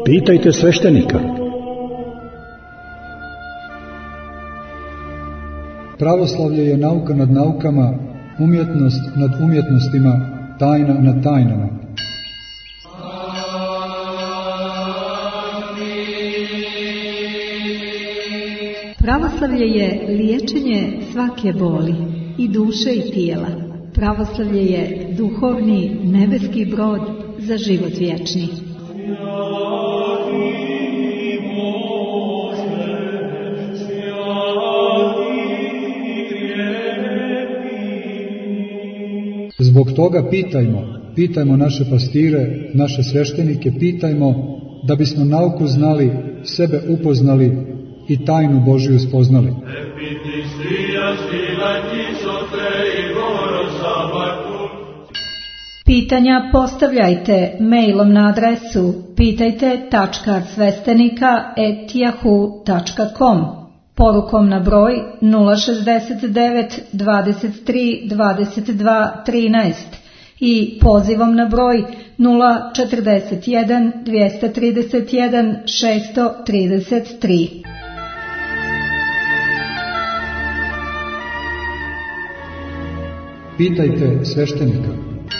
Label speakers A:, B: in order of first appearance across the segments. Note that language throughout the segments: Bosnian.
A: Pitajte sveštenika.
B: Pravoslavlje je nauka nad naukama, umjetnost nad umjetnostima, tajna nad tajnama.
C: Pravoslavlje je liječenje svake boli, i duše i tijela. Pravoslavlje je duhovni nebeski brod za život vječni.
B: Zbog toga pitajmo naše pastire, naše sveštenike, pitajmo da bismo nauku znali, sebe upoznali i tajnu Božiju spoznali.
C: Pitanja postavljajte mailom na adresu pitajte.svestenika@yahoo.com, porukom na broj 069 23 22 13 i pozivom na broj 041 231 633.
B: Pitajte sveštenika.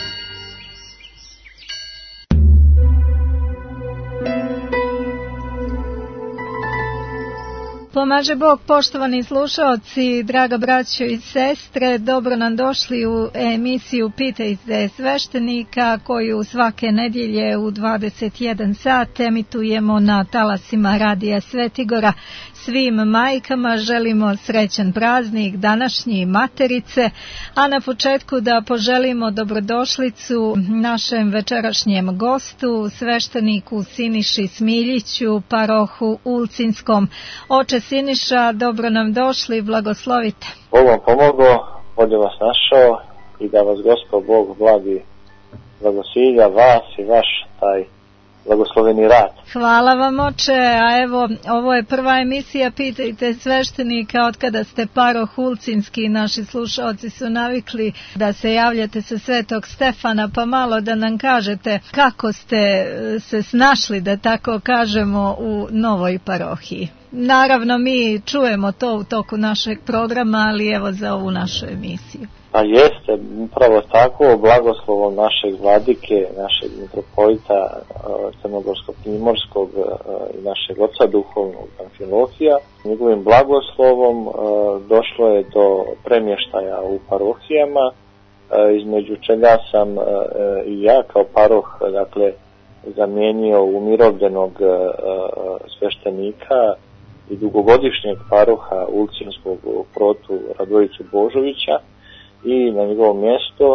C: Pomaže Bog, poštovani slušaoci, draga braćo i sestre, dobro nam došli u emisiju Pitajte sveštenika, koju svake nedjelje u 21 sat emitujemo na talasima Radija Svetigora. Svim majkama želimo srećan praznik današnji Materice, a na početku da poželimo dobrodošlicu našem večerašnjem gostu, svešteniku Siniši Smiljiću, parohu Ulcinskom. Oče Siniša, dobro nam došli, blagoslovite.
D: Bog vam pomogao, bolje vas našao i da vas Gospod Bog blagosilja vas i vaš taj blagosloveni rad.
C: Hvala vam, oče, a evo, ovo je prva emisija Pitajte sveštenika od kada ste paroh Ulcinski. Naši slušalci su navikli da se javljate sa Svetog Stefana, pa malo da nam kažete kako ste se snašli, da tako kažemo, u novoj parohiji. Naravno, mi čujemo to u toku našeg programa, ali evo za ovu našu emisiju.
D: A jeste, upravo tako, blagoslovom našeg vladike, našeg mitropolita Crnogorsko-Primorskog i našeg oca duhovnog Amfilohija, njegovim blagoslovom došlo je do premještaja u parohijama, između čega sam i ja kao paroh, dakle, zamijenio umirovljenog sveštenika i dugogodišnjeg paroha Ulcinskog protu Radojicu Božovića, i na njegovo mjesto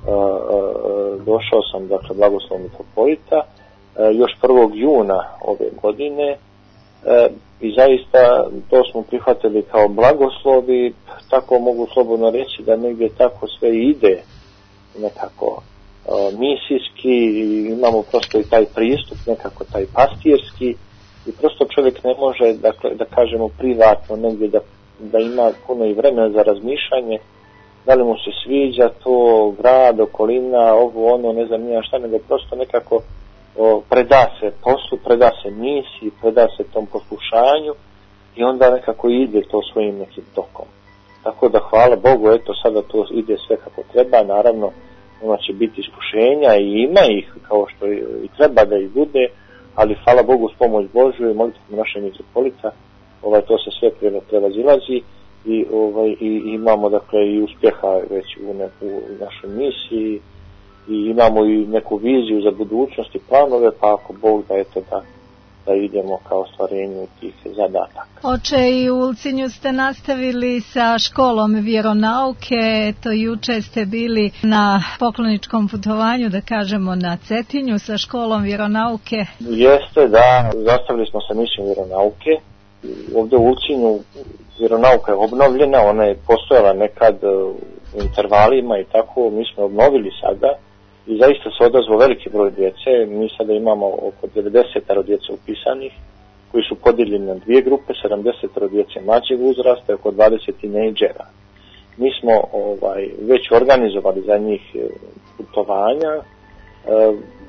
D: došao sam, dakle, blagoslovom mitropolita još 1. juna ove godine, i zaista to smo prihvatili kao blagoslov i tako mogu slobodno reći da negdje tako sve ide nekako misijski, imamo prosto i taj pristup nekako taj pastirski i prosto čovjek ne može, dakle, da kažemo privatno negdje da ima puno i vremena za razmišljanje da li mu se sviđa to, grad, okolina, ovo, ono, ne znam nija šta, nego prosto nekako preda se poslu, preda se misiji, preda se tom poslušanju i onda nekako ide to svojim nekim tokom. Tako da hvala Bogu, eto sada to ide sve kako treba, naravno ona će biti iskušenja i ima ih kao što i treba da ih bude, ali hvala Bogu s pomoć Božju i molitvom našeg mitropolita, to se sve prevazilazi. I imamo, dakle, i uspjeha već u našoj misiji i imamo i neku viziju za budućnost i planove, pa ako Bog da, eto, da idemo kao ostvarenju tih zadataka.
C: Oče, i u Ulcinju ste nastavili sa školom vjeronauke, eto, juče ste bili na pokloničkom putovanju, da kažemo, na Cetinju sa školom vjeronauke.
D: Jeste, da, zastavili smo sa misijom vjeronauke. Ovdje u Ulcinju vjeronauka je obnovljena, ona je postojala nekad u intervalima i tako, mi smo obnovili sada i zaista se odazvao veliki broj djece. Mi sada imamo oko 90 djece upisanih koji su podijeljeni na dvije grupe, 70 djece mlađeg uzrasta i oko 20 tinejdžera. Mi smo već organizovali za njih putovanja,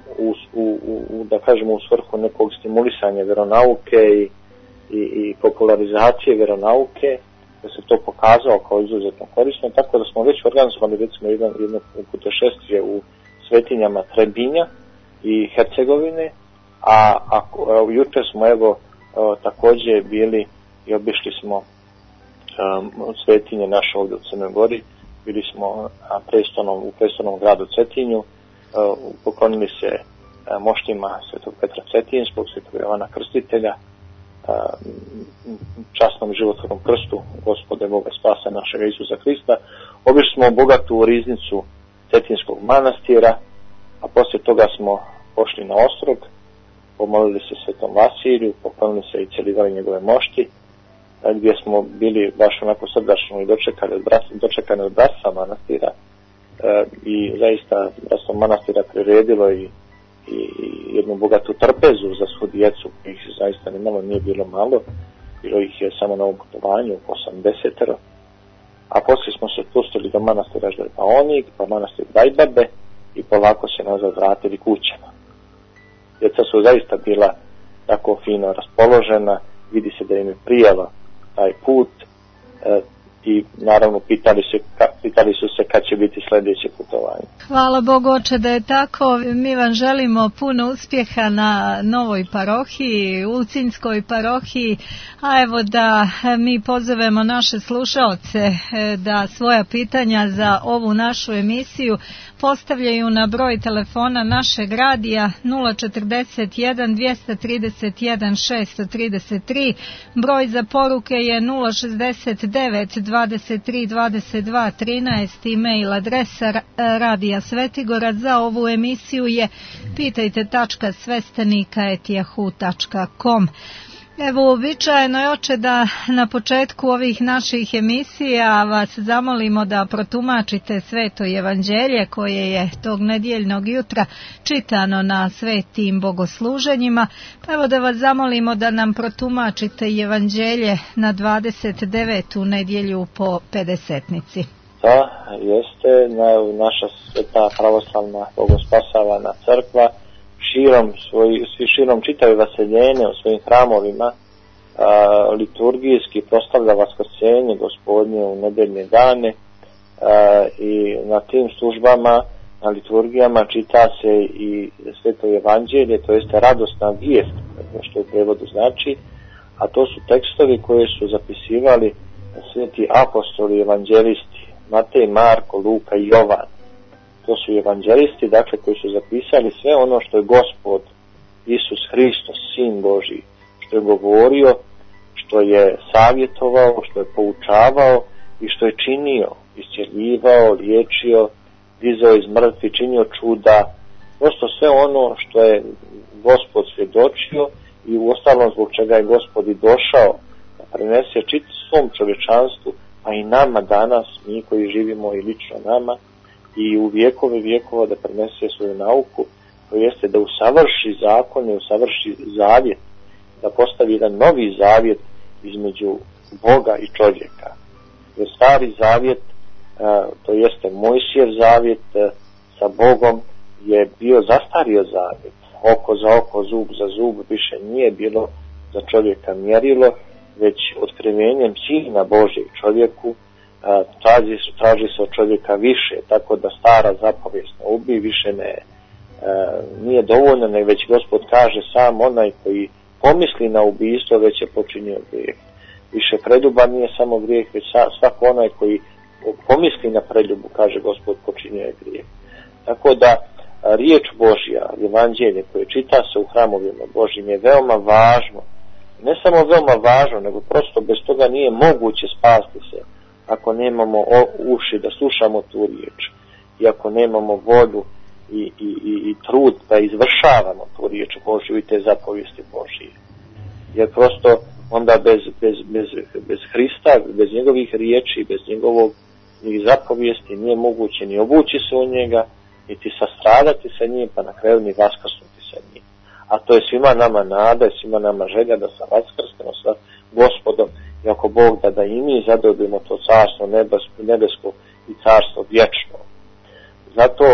D: da kažemo u svrhu nekog stimulisanja veronauke i popularizacije veronauke, da se to pokazao kao izuzetno korisno, tako da smo već organizovali recimo jedno putešestvije u svetinjama Trebinja i Hercegovine, a juče smo također bili i obišli smo svetinje naše ovdje u Crnoj Gori, bili smo u prestolnom gradu Cetinju, poklonili se moštima Svetog Petra Cetinskog, Svetog Jovana Krstitelja, časnom životvornom krstu Gospode Boga spasa našega Isusa Hrista. Obišli smo bogatu riznicu Cetinskog manastira, a poslije toga smo pošli na ostrog, pomolili se Svetom Vasiliju, poklonili se i celivali njegove mošti, gdje smo bili baš onako srdačno i dočekani od bratstva manastira, i zaista bratstvo manastira priredilo i jednu bogatu trpezu za svu djecu, ih zaista nije bilo malo, bilo ih je samo na ovom putovanju 80, a poslije smo se pustili do manastira Žderpaonik, pa manastir Dajbarbe i polako se nazad vratili kućama. Djeca su zaista bila tako fino raspoložena, vidi se da im je prijalo taj put, i naravno pitali su se kad će biti sljedeće putovanje.
C: Hvala Bogu, oče, da je tako. Mi vam želimo puno uspjeha na novoj parohiji, Ulcinskoj parohiji, a evo da mi pozovemo naše slušaoce da svoja pitanja za ovu našu emisiju postavljaju na broj telefona našeg radija 041 231 633, broj za poruke je 069 23 22 13, e-mail adresa Radija Svetigorac za ovu emisiju je pitajte.svestenika@yahoo.com. Evo, uobičajeno je, oče, da na početku ovih naših emisija vas zamolimo da protumačite Sveto evanđelje koje je tog nedjeljnog jutra čitano na svetim bogosluženjima. Pa evo da vas zamolimo da nam protumačite evanđelje na 29. nedjelju po Pedesetnici.
D: Da, jeste, naša sveta pravoslavna bogospasavana crkva širom čitave vaseljene u svojim hramovima liturgijski proslavlja vaskrsenje Gospodnje u nedeljne dane, i na tim službama, na liturgijama čita se i Sveto evanđelje, to jeste radosna vijest, što u prevodu znači, a to su tekstovi koje su zapisivali sveti apostoli evanđelisti Matej, Marko, Luka i Jovan. To su evanđelisti, dakle, koji su zapisali sve ono što je Gospod Isus Hristos, Sin Božji, što je govorio, što je savjetovao, što je poučavao i što je činio, iscjeljivao, liječio, dizao iz mrtvih, činio čuda, prosto sve ono što je Gospod svjedočio i u ostalom zbog čega je Gospod i došao da prenese svom čovječanstvu, a i nama danas, mi koji živimo i lično nama, i u vjekova da prenese svoju nauku, to jeste da usavrši zakone, usavrši zavjet, da postavi jedan novi zavjet između Boga i čovjeka. Jer stari zavjet, to jeste Mojsijev zavjet sa Bogom, je bio zastario zavjet. Oko za oko, zub za zub, više nije bilo za čovjeka mjerilo, već otkrivenjem Sina Božjeg čovjeku traži se od čovjeka više, tako da stara zapovijest na ubij više nije dovoljno, nego već Gospod kaže sam onaj koji pomisli na ubijstvo već je počinio grijeh. Više predljuba nije samo grijeh, već svako onaj koji pomisli na predljubu, kaže Gospod, počinio je grijeh. Tako da riječ Božja, evanđelje koje čita se u hramovima Božjim je veoma važno. Ne samo veoma važno, nego prosto bez toga nije moguće spasti se ako nemamo uši da slušamo tu riječ i ako nemamo volju i trud da izvršavamo tu riječ Božju i te zapovijesti Božje. Jer prosto onda bez Hrista, bez njegovih riječi, bez njegovog zapovijesti nije moguće ni obući se u njega, niti sastradati sa njim, pa na kraju ni vaskrsnuti sa njim. A to je svima nama nada i svima nama želja da se vaskrsnemo sa Gospodom, i ako Bog da i mi zadobimo to carstvo nebesko i carstvo vječno. Zato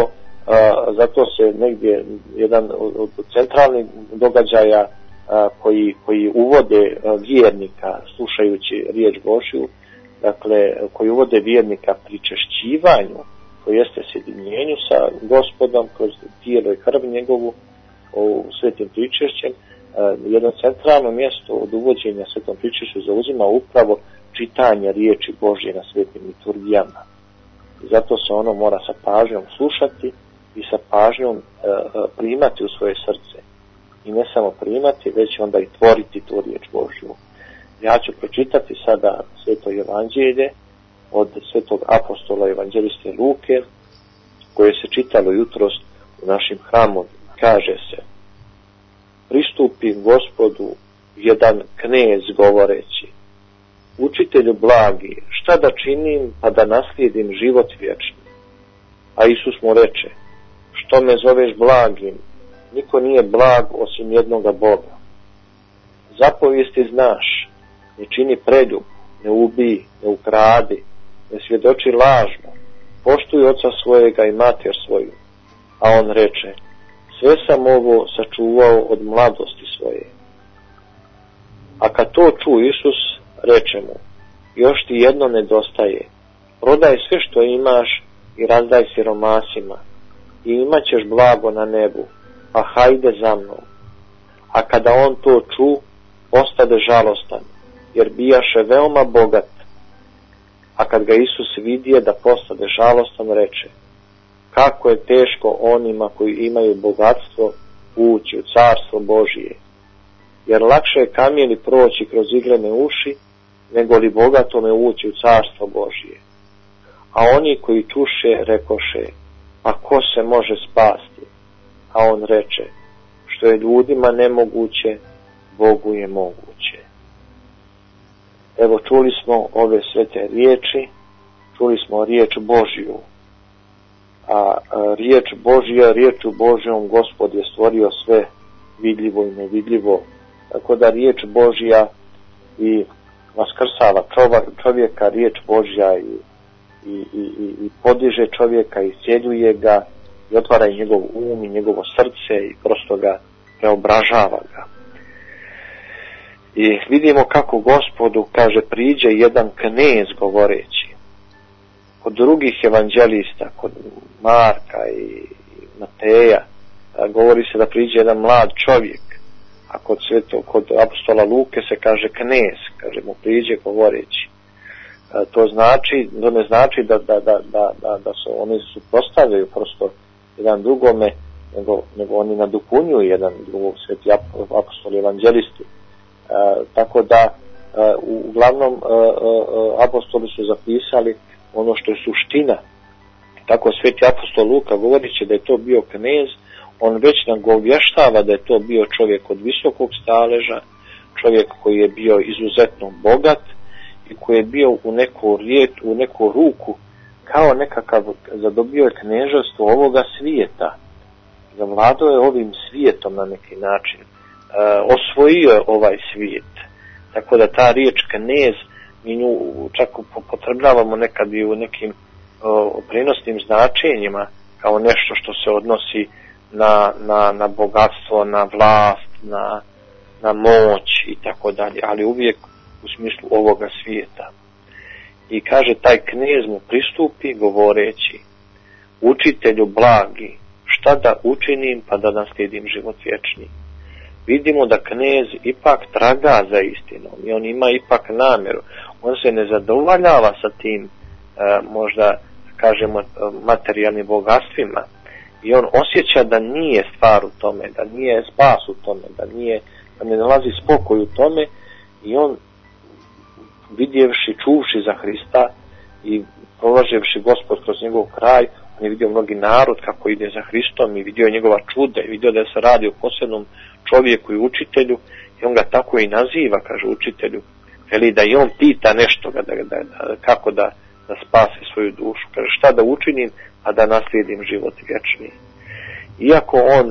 D: zato se negdje jedan od centralnih događaja koji uvode vjernika slušajući riječ Božju, dakle koji uvode vjernika pričešćivanju, to jeste sjedinjenju sa Gospodom kroz tijelo i krv njegovu u svetim pričešćem, jedno centralno mjesto od uvođenja svetom pričešću zauzima upravo čitanje riječi Božje na svetim liturgijama. I zato se ono mora sa pažnjom slušati i sa pažnjom primati u svoje srce. I ne samo primati, već onda i tvoriti tu riječ Božju. Ja ću pročitati sada sveto evanđelje od svetog apostola evanđeliste Luke, koje se čitalo jutros u našim hramovima. Kaže se: pristupi Gospodu jedan knez govoreći: učitelju blagi, šta da činim pa da naslijedim život vječni? A Isus mu reče: što me zoveš blagim? Niko nije blag osim jednoga Boga. Zapovijesti znaš: ne čini preljub, ne ubij, ne ukradi, ne svjedoči lažno, poštuj oca svojega i mater svoju. A on reče: sve sam ovo sačuvao od mladosti svoje. A kad to ču Isus, reče mu: još ti jedno nedostaje, prodaj sve što imaš i razdaj siromasima i imat ćeš blago na nebu, pa hajde za mnom. A kada on to ču, ostade žalostan, jer bijaše veoma bogat. A kad ga Isus vidje da postade žalostan, reče: kako je teško onima koji imaju bogatstvo ući u carstvo Božije. Jer lakše je kameni proći kroz iglene uši, nego li bogatome ući u carstvo Božije. A oni koji čuše, rekoše: pa ko se može spasti? A on reče: što je ljudima nemoguće, Bogu je moguće. Evo, čuli smo ove svete riječi, čuli smo riječ Božju. A riječ Božja, riječu Božjom Gospod je stvorio sve vidljivo i nevidljivo. Tako da riječ Božja i vaskrsava čovjeka, riječ Božja i podiže čovjeka i iscijeljuje ga i otvara i njegov um i njegovo srce i prosto ga preobražava ga. I vidimo kako Gospodu, kaže, priđe jedan knez govoreći. Kod drugih evanđelista, kod Marka i Mateja, govori se da priđe jedan mlad čovjek, a kod apostola Luke se kaže knez, kaže mu priđe govoreći. To ne znači da se oni suprotstavljaju prosto jedan drugome, nego oni nadopunjuju jedan drugog, sveti apostoli evanđelisti. Tako da uglavnom apostoli su zapisali ono što je suština. Tako sveti apostol Luka govoriće da je to bio knez, on već nagovještava da je to bio čovjek od visokog staleža, čovjek koji je bio izuzetno bogat i koji je bio u neku ruku kao nekakav, zadobio je kneževstvo ovoga svijeta, zavladao je ovim svijetom na neki način, osvojio je ovaj svijet. Tako da ta riječ knez, mi nju čak upotrebljavamo nekad i u nekim prinosnim značenjima kao nešto što se odnosi na bogatstvo, na vlast, na moć i tako dalje, ali uvijek u smislu ovoga svijeta. I kaže, taj knez mu pristupi govoreći: učitelju blagi, šta da učinim pa da naslijedim život vječni? Vidimo da knez ipak traga za istinom i on ima ipak namjeru. On se ne zadovoljava sa tim možda kažemo materijalnim bogatstvima i on osjeća da nije stvar u tome, da nije spas u tome, da ne nalazi spokoj u tome i on, vidjevši, čuvši za Hrista i prolaževši Gospod kroz njegov kraj, on je vidio mnogi narod kako ide za Hristom i vidio njegova čuda i vidio da se radi o posebnom čovjeku i učitelju i on ga tako i naziva, kaže učitelju, veli da i on pita nešto kako da spase svoju dušu, kaže šta da učinim a da naslijedim život vječni. Iako on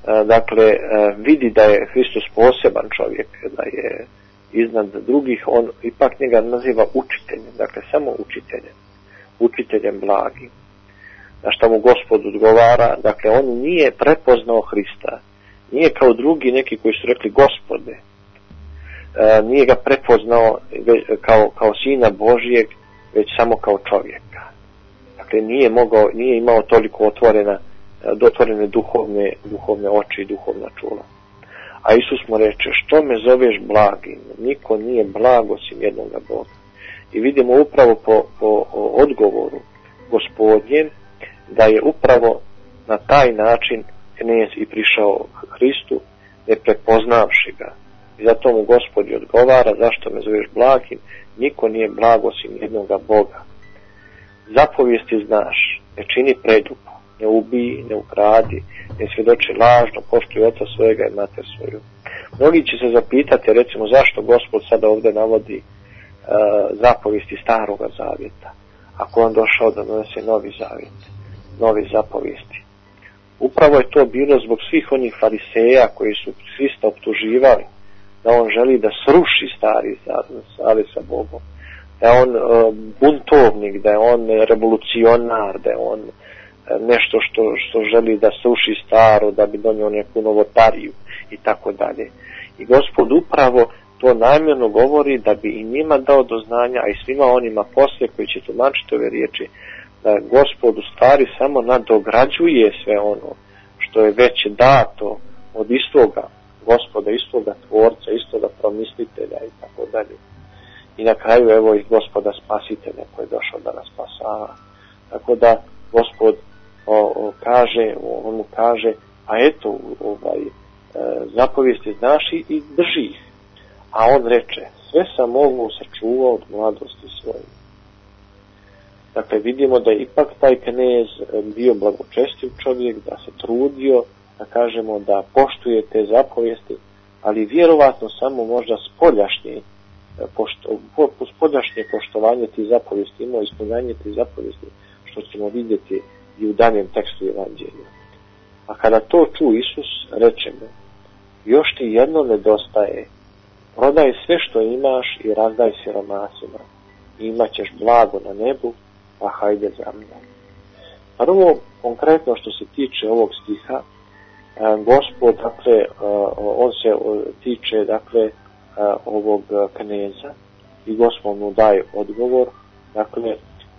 D: vidi da je Hristos poseban čovjek, da je iznad drugih, on ipak njega naziva učiteljem, dakle samo učiteljem blagim. na što mu Gospod odgovara, dakle on nije prepoznao Hrista, nije kao drugi neki koji su rekli Gospode, nije ga prepoznao kao sina Božijeg, već samo kao čovjeka. Dakle nije imao toliko otvorene duhovne oči i duhovna čula. A Isus mu reče, što me zoveš blagim? Niko nije blag osim jednoga Boga. I vidimo upravo po odgovoru Gospodnjem da je upravo na taj način knez i prišao Hristu, ne prepoznavši ga. I zato mu Gospod odgovara, zašto me zoveš blagim? Niko nije blag osim jednoga Boga. Zapovijesti znaš, ne čini predupu, ne ubij, ne ukradi, ne svjedoči lažno, poštuj oca svojega i mater svoju. Mnogi će se zapitati, recimo, zašto Gospod sada ovdje navodi zapovijesti Staroga zavjeta, ako on došao da donese novi zavjet, novi zapovijesti. Upravo je to bilo zbog svih onih fariseja koji su Hrista optuživali da on želi da sruši stari zavjet sa Bogom, da je on buntovnik, da je on revolucionar, da je on nešto što želi da sruši staro, da bi donio neku novotariju i tako dalje. I Gospod upravo to namjerno govori da bi i njima dao do znanja, a i svima onima poslije koji će tumačiti ove riječi, da Gospod u stvari samo nadograđuje sve ono što je već dato od istoga Gospoda, istoga Tvorca, istoga Promislitelja i tako dalje. I na kraju evo i Gospoda Spasitelja koji je došao da nas spasava. Tako da Gospod on mu kaže, a eto zapovijesti znaš i drži ih. A on reče, sve sam ovo sačuvao od mladosti svoje. Dakle, vidimo da je ipak taj knez bio blagočestiv čovjek, da se trudio, da kažemo da poštuje te zapovijesti, ali vjerovatno samo možda spoljašnje poštovanje tih zapovijesti, imao ispunjanje tih zapovijesti, što ćemo vidjeti i u daljem tekstu Evanđelja. A kada to ču Isus, reče mu, još ti jedno nedostaje, prodaj sve što imaš i razdaj siromasima, i imat ćeš blago na nebu, pa hajde za mnom. Prvo, konkretno što se tiče ovog stiha, Gospod, dakle, on se tiče, dakle, ovog kneza i Gospod mu daje odgovor, dakle,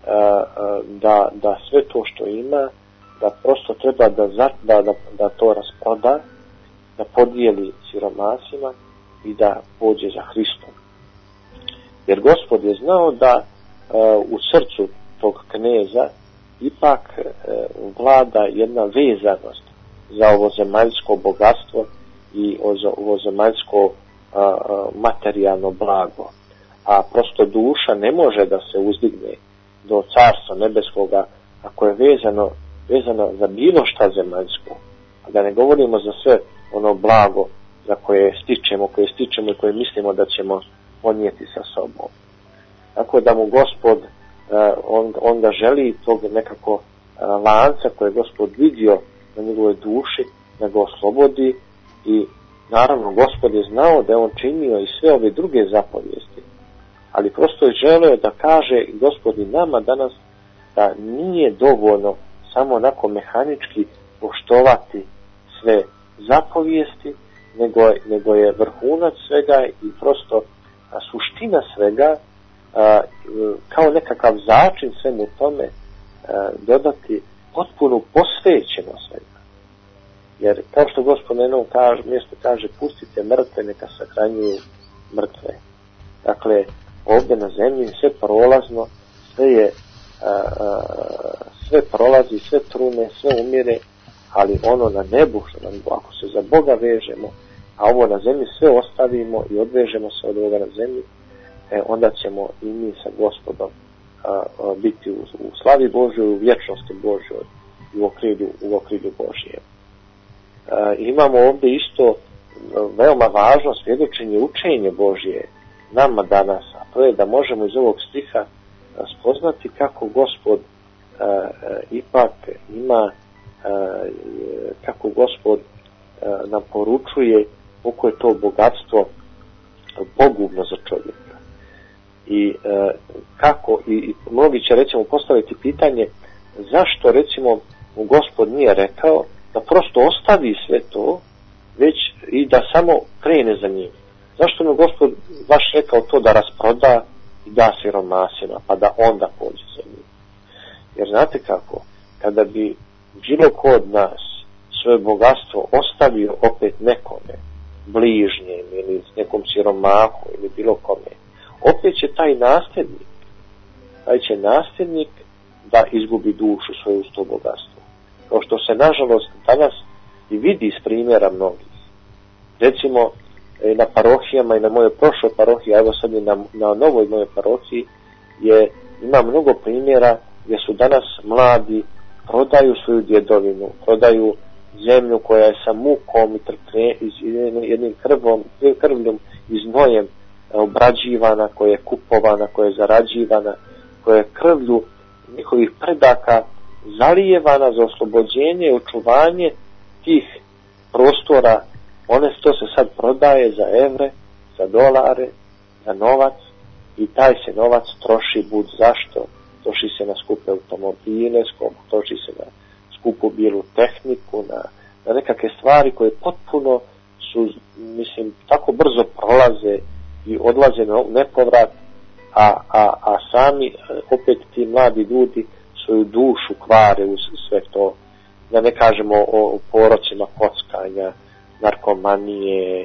D: da sve to što ima, da prosto treba da to rasproda, da podijeli siromasima i da pođe za Hristom. Jer Gospod je znao da u srcu tog kneza ipak vlada jedna vezanost za ovo zemaljsko bogatstvo i ovo zemaljsko materijalno blago. A prosto duša ne može da se uzdigne do carstva nebeskoga ako je vezano za bilo šta zemaljsko. A da ne govorimo za sve ono blago za koje stičemo i koje mislimo da ćemo ponijeti sa sobom. Tako da mu Gospod, on ga želi tog nekako lanca koje je Gospod vidio na njegovoj duši, da ga oslobodi i naravno Gospod je znao da je on činio i sve ove druge zapovijesti. Ali prosto je želeo da kaže Gospod i nama danas da nije dovoljno samo onako mehanički poštovati sve zapovijesti, nego je vrhunac svega i prosto suština svega kao nekakav začin svemu tome dodati potpunu posvećenost svega. Jer kao što Gospod na jednom mjestu kaže, pustite mrtve, neka sahranjuju mrtve. Dakle, ovdje na zemlji sve prolazno, sve prolazi, sve trune, sve umire, ali ono na nebu, ako se za Boga vežemo, a ovo na zemlji sve ostavimo i odvežemo se od ovoga na zemlji, onda ćemo i mi sa Gospodom biti u slavi Božjoj, u vječnosti Božjoj i u okrilju Božje. Imamo ovdje isto veoma važno svjedočenje, učenje Božje nama danas, a to je da možemo iz ovog stiha spoznati kako Gospod ipak ima, kako Gospod nam poručuje koliko je to bogatstvo pogubno za čovjeka. I kako, i mnogi će recimo postaviti pitanje zašto recimo Gospod nije rekao da prosto ostavi sve to, već i da samo krene za njim. Zašto mu Gospod baš rekao to da rasproda i da siromasima, pa da onda pođe za njim? Jer znate kako, kada bi bilo ko od nas svoje bogatstvo ostavio opet nekome, bližnjem ili nekom siromahu ili bilo kome, opet će taj će nasljednik da izgubi dušu svoju uz to bogatstvo. Kao što se nažalost danas i vidi iz primjera mnogih. Recimo na parohijama i na mojoj prošloj parohiji, a evo sad i na novoj mojoj parohiji ima mnogo primjera gdje su danas mladi, prodaju svoju djedovinu, prodaju zemlju koja je sa mukom i jednim krvljom i znojem obrađivana, koja je kupovana, koja je zarađivana, koja je krvlju njihovih predaka zalijevana za oslobođenje i očuvanje tih prostora. To se sad prodaje za evre, za dolare, za novac, i taj se novac troši bud zašto. Troši se na skupe automobile, troši se na skupu bijelu tehniku, na nekakve stvari koje potpuno su, tako brzo prolaze i odlaze na nepovrat, a sami opet ti mladi ljudi svoju dušu kvare uz sve to. Da ne kažemo o porocima kockanja, narkomanije,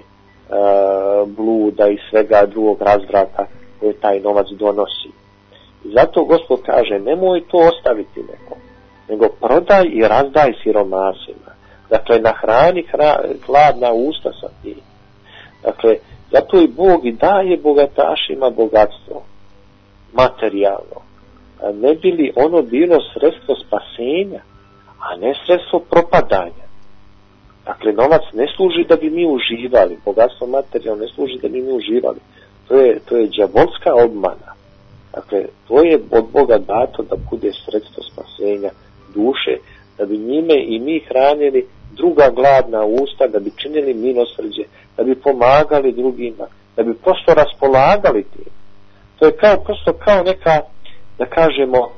D: bluda i svega drugog razvrata koje taj novac donosi. I zato Gospod kaže, nemoj to ostaviti nekom, nego prodaj i razdaj siromasima. Dakle, nahrani hladna usta sa tim. Dakle, zato i Bog i daje bogatašima bogatstvo, materijalno. Ne bi li ono bilo sredstvo spasenja, a ne sredstvo propadanja. Dakle, novac ne služi da bi mi uživali, bogatstvo materijalno ne služi da bi mi uživali. To je đavolska obmana. Dakle, to je od Boga dato da bude sredstvo spasenja duše, da bi njime i mi hranili druga gladna usta, da bi činili milosrđe, da bi pomagali drugima, da bi prosto raspolagali tim. To je prosto kao neka, da kažemo,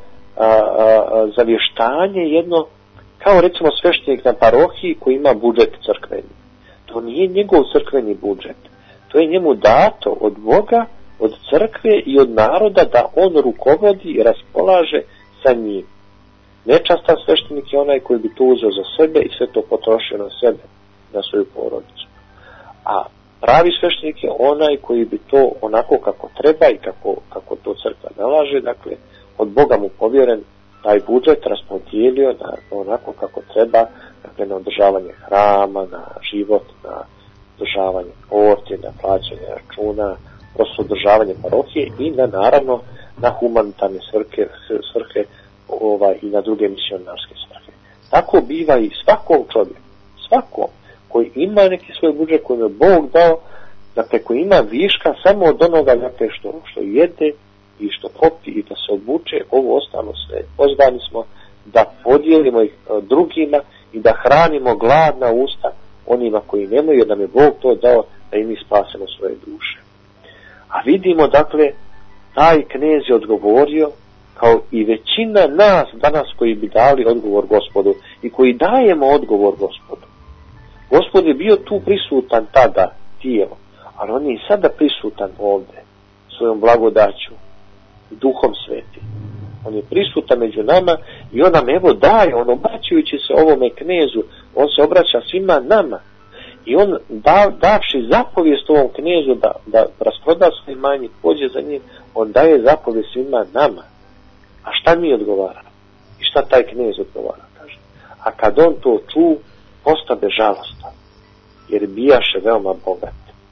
D: zavještanje jedno, kao recimo sveštenik na parohiji koji ima budžet crkveni. To nije njegov crkveni budžet. To je njemu dato od Boga, od crkve i od naroda da on rukovodi i raspolaže sa njim. Nečastan sveštenik je onaj koji bi to uzeo za sebe i sve to potrošio na sebe, na svoju porodicu. A pravi sveštenik je onaj koji bi to onako kako treba i kako to crkva nalaže, dakle, od Boga mu povjeren, taj budžet raspodijelio onako kako treba, dakle, na održavanje hrama, na život, na održavanje porti, na plaćanje računa, prosto održavanje parohije i naravno na humanitarne svrhe i na druge misionarske svrhe. Tako biva i svakom čovjeku, svakom koji ima neki svoj budžet koji je Bog dao, dakle, koji ima viška samo od onoga, dakle, što jede i što popi i da se obuče, ovo ostalo sve. Pozvani smo da podijelimo ih drugima i da hranimo gladna usta onima koji nemaju, jer nam je Bog to dao da i mi spasemo svoje duše. A vidimo, dakle, taj knez je odgovorio kao i većina nas danas koji bi dali odgovor Gospodu i koji dajemo odgovor Gospodu. Gospod je bio tu prisutan tada, tijelo, ali on je i sada prisutan ovdje, svojom blagodaću i Duhom Svetim. On je prisutan među nama i on nam evo daje, on obraćajući se ovome knezu, on se obraća svima nama. I on davši zapovijest ovom knezu da rasproda svoje imanje, pođe za njim, on daje zapovijest svima nama. A šta mi odgovara? I šta taj knez odgovara, kaže? A kad on to ču, postade žalostan, jer bijaše veoma bogat.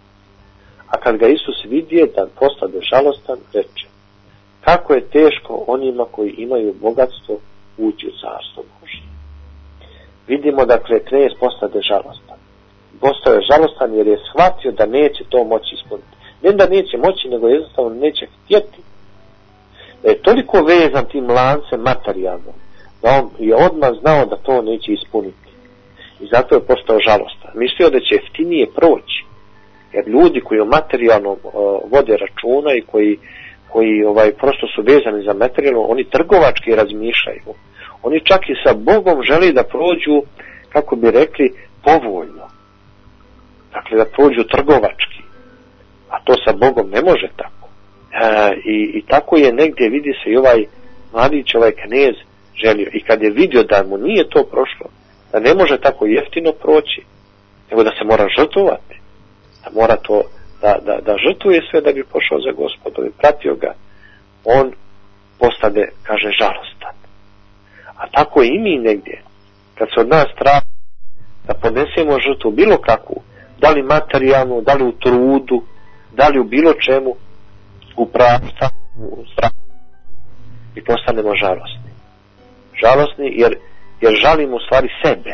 D: A kad ga Isus vidje da postade žalostan, reče, kako je teško onima koji imaju bogatstvo ući u carstvo Božje. Vidimo, dakle, knez postade žalostan. Postao je žalostan jer je shvatio da neće to moći ispuniti. Ne da neće moći, nego jednostavno neće htjeti. Da je toliko vezan tim lancem materijalno, da on je odmah znao da to neće ispuniti. I zato je postao žalostan. Mislio da će jeftinije proći. Jer ljudi koji materijalno vode računa i koji prosto su vezani za materijalno, oni trgovački razmišljaju. Oni čak i sa Bogom žele da prođu, kako bi rekli, povoljno. Dakle, da prođu trgovački. A to sa Bogom ne može tako. I tako je negdje, vidi se, i ovaj mladić, ovaj knez želio. I kad je vidio da mu nije to prošlo, da ne može tako jeftino proći, nego da se mora žrtvovati, da mora to, da žrtvuje sve da bi pošao za Gospodom i pratio ga, on postade, kaže, žalostan. A tako i mi negdje, kad se od nas traži da podnesemo žrtvu bilo kakvu, da li materijalnu, da li u trudu, da li u bilo čemu, u pravca, u strahu, i postanemo žalosni. Žalosni jer žalimo u stvari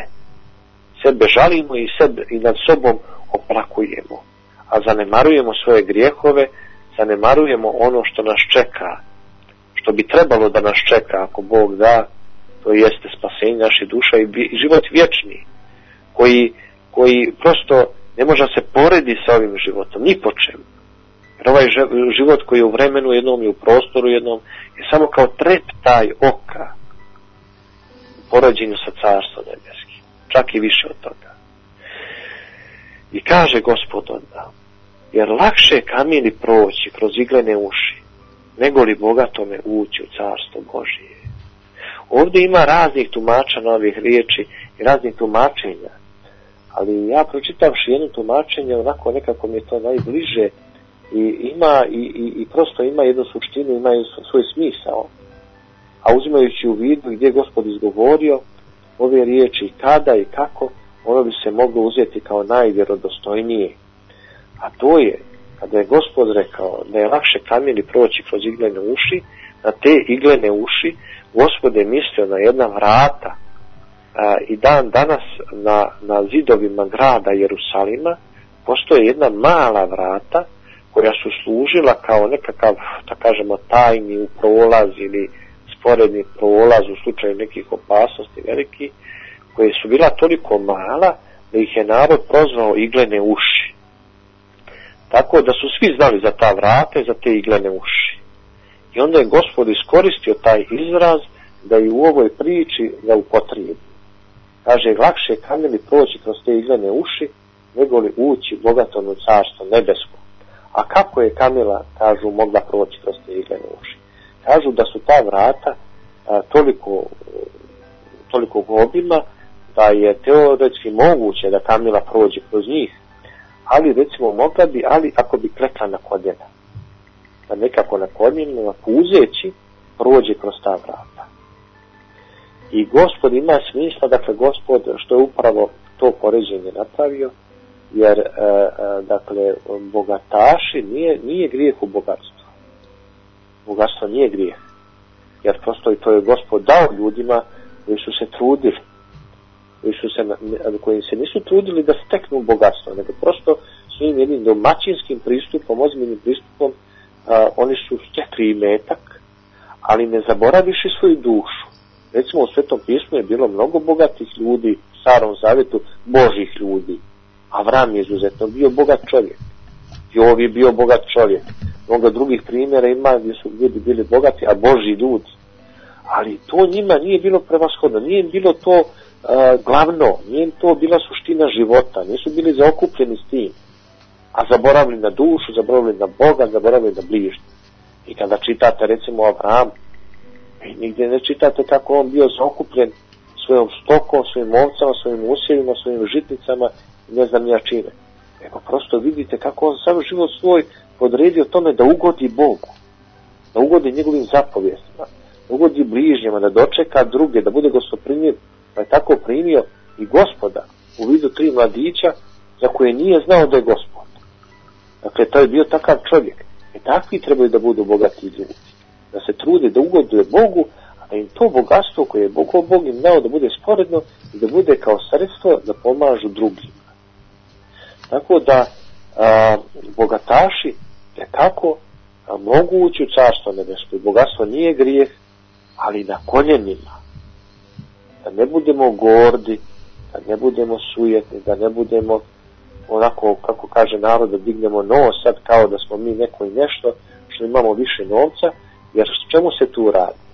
D: sebe žalimo i nad sobom oplakujemo, a zanemarujemo svoje grijehove, zanemarujemo ono što nas čeka, što bi trebalo da nas čeka ako Bog da, to jeste spasenje naše duša i život vječni, koji prosto ne može se poredi sa ovim životom, ni po čemu. Jer ovaj život koji je u vremenu jednom i u prostoru jednom je samo kao treptaj oka u poređenju sa carstvom nebeskim, čak i više od toga. I kaže Gospod onda, jer lakše kameni proći kroz iglene uši, nego li bogatome ući u carstvo Božije. Ovdje ima raznih tumača novih riječi i raznih tumačenja, ali ja pročitavši jedno tumačenje, onako nekako mi je to najbliže i ima i prosto ima jednu suštinu, ima svoj smisao. A uzimajući u vidu gdje je Gospod izgovorio ove riječi, kada i kako, ono bi se moglo uzeti kao najvjerodostojnije. A to je, kada je Gospod rekao da je lakše kameni proći kroz iglene uši, na te iglene uši Gospod je mislio na jedna vrata. I dan danas na zidovima grada Jerusalima postoje jedna mala vrata koja su služila kao nekakav, da kažemo, tajni prolaz ili sporedni prolaz u slučaju nekih opasnosti veliki, koje su bila toliko mala da ih je narod prozvao iglene uši. Tako da su svi znali za ta vrata i za te iglene uši. I onda je Gospod iskoristio taj izraz da i u ovoj priči ga upotrijebi. Kaže, lakše kameni proći kroz te iglene uši, nego li ući bogatom u carstvo nebesko. A kako je kamila, kažu, mogla proći kroz te iglene uši? Kažu da su ta vrata toliko obima da je teoretski moguće da kamila prođe kroz njih, ali recimo mogla bi, ali ako bi klekla na koljena, da nekako na koljenima puzeći prođe kroz ta vrata. I Gospod ima smisla, dakle Gospod što je upravo to poređenje napravio, jer dakle bogataši nije grijeh u bogatstvu. Bogatstvo nije grijeh, jer prosto i to je Gospod dao ljudima koji su se trudili, koji se nisu trudili da steknu bogatstvo, nego prosto svojim jednim domaćinskim pristupom, ozbiljnim pristupom, oni su stekli imetak, ali ne zaboraviši svoju dušu. Recimo u Svetom pismu je bilo mnogo bogatih ljudi, u Starom Zavjetu Božih ljudi. Avram je izuzetno bio bogat čovjek. Jov je bio bogat čovjek. Mnogo drugih primjera ima gdje su ljudi bili bogati, a Božji ljudi. Ali to njima nije bilo prevashodno, nije im bilo to glavno, nije im to bila suština života, nisu bili zaokupljeni s tim. A zaboravili na dušu, zaboravili na Boga, zaboravili na bližnje. I kada čitate recimo Avram, i nigdje ne čitate kako on bio zaokupljen svojom stokom, svojim ovcama, svojim usjevima, svojim žitnicama i ne znam ja čime. Nego prosto vidite kako on sam život svoj podredio tome da ugodi Bogu, da ugodi njegovim zapovjestima, da ugodi bližnjima, da dočeka druge, da bude gostoprimljiv, pa je tako primio i Gospoda u vidu 3 mladića za koje nije znao da je Gospod. Dakle, to je bio takav čovjek. I takvi trebaju da budu bogati ljudi. Da se trude da ugoduje Bogu, a da im to bogatstvo koje je Bog im dao da bude sporedno i da bude kao sredstvo da pomažu drugima. Tako da bogataši nekako mogu ući u carstvo nebesko. Bogatstvo nije grijeh, ali na koljenima. Da ne budemo gordi, da ne budemo sujetni, da ne budemo onako, kako kaže narod, da dignemo nos sad kao da smo mi neko i nešto, što imamo više novca, jer s čemu se tu radi?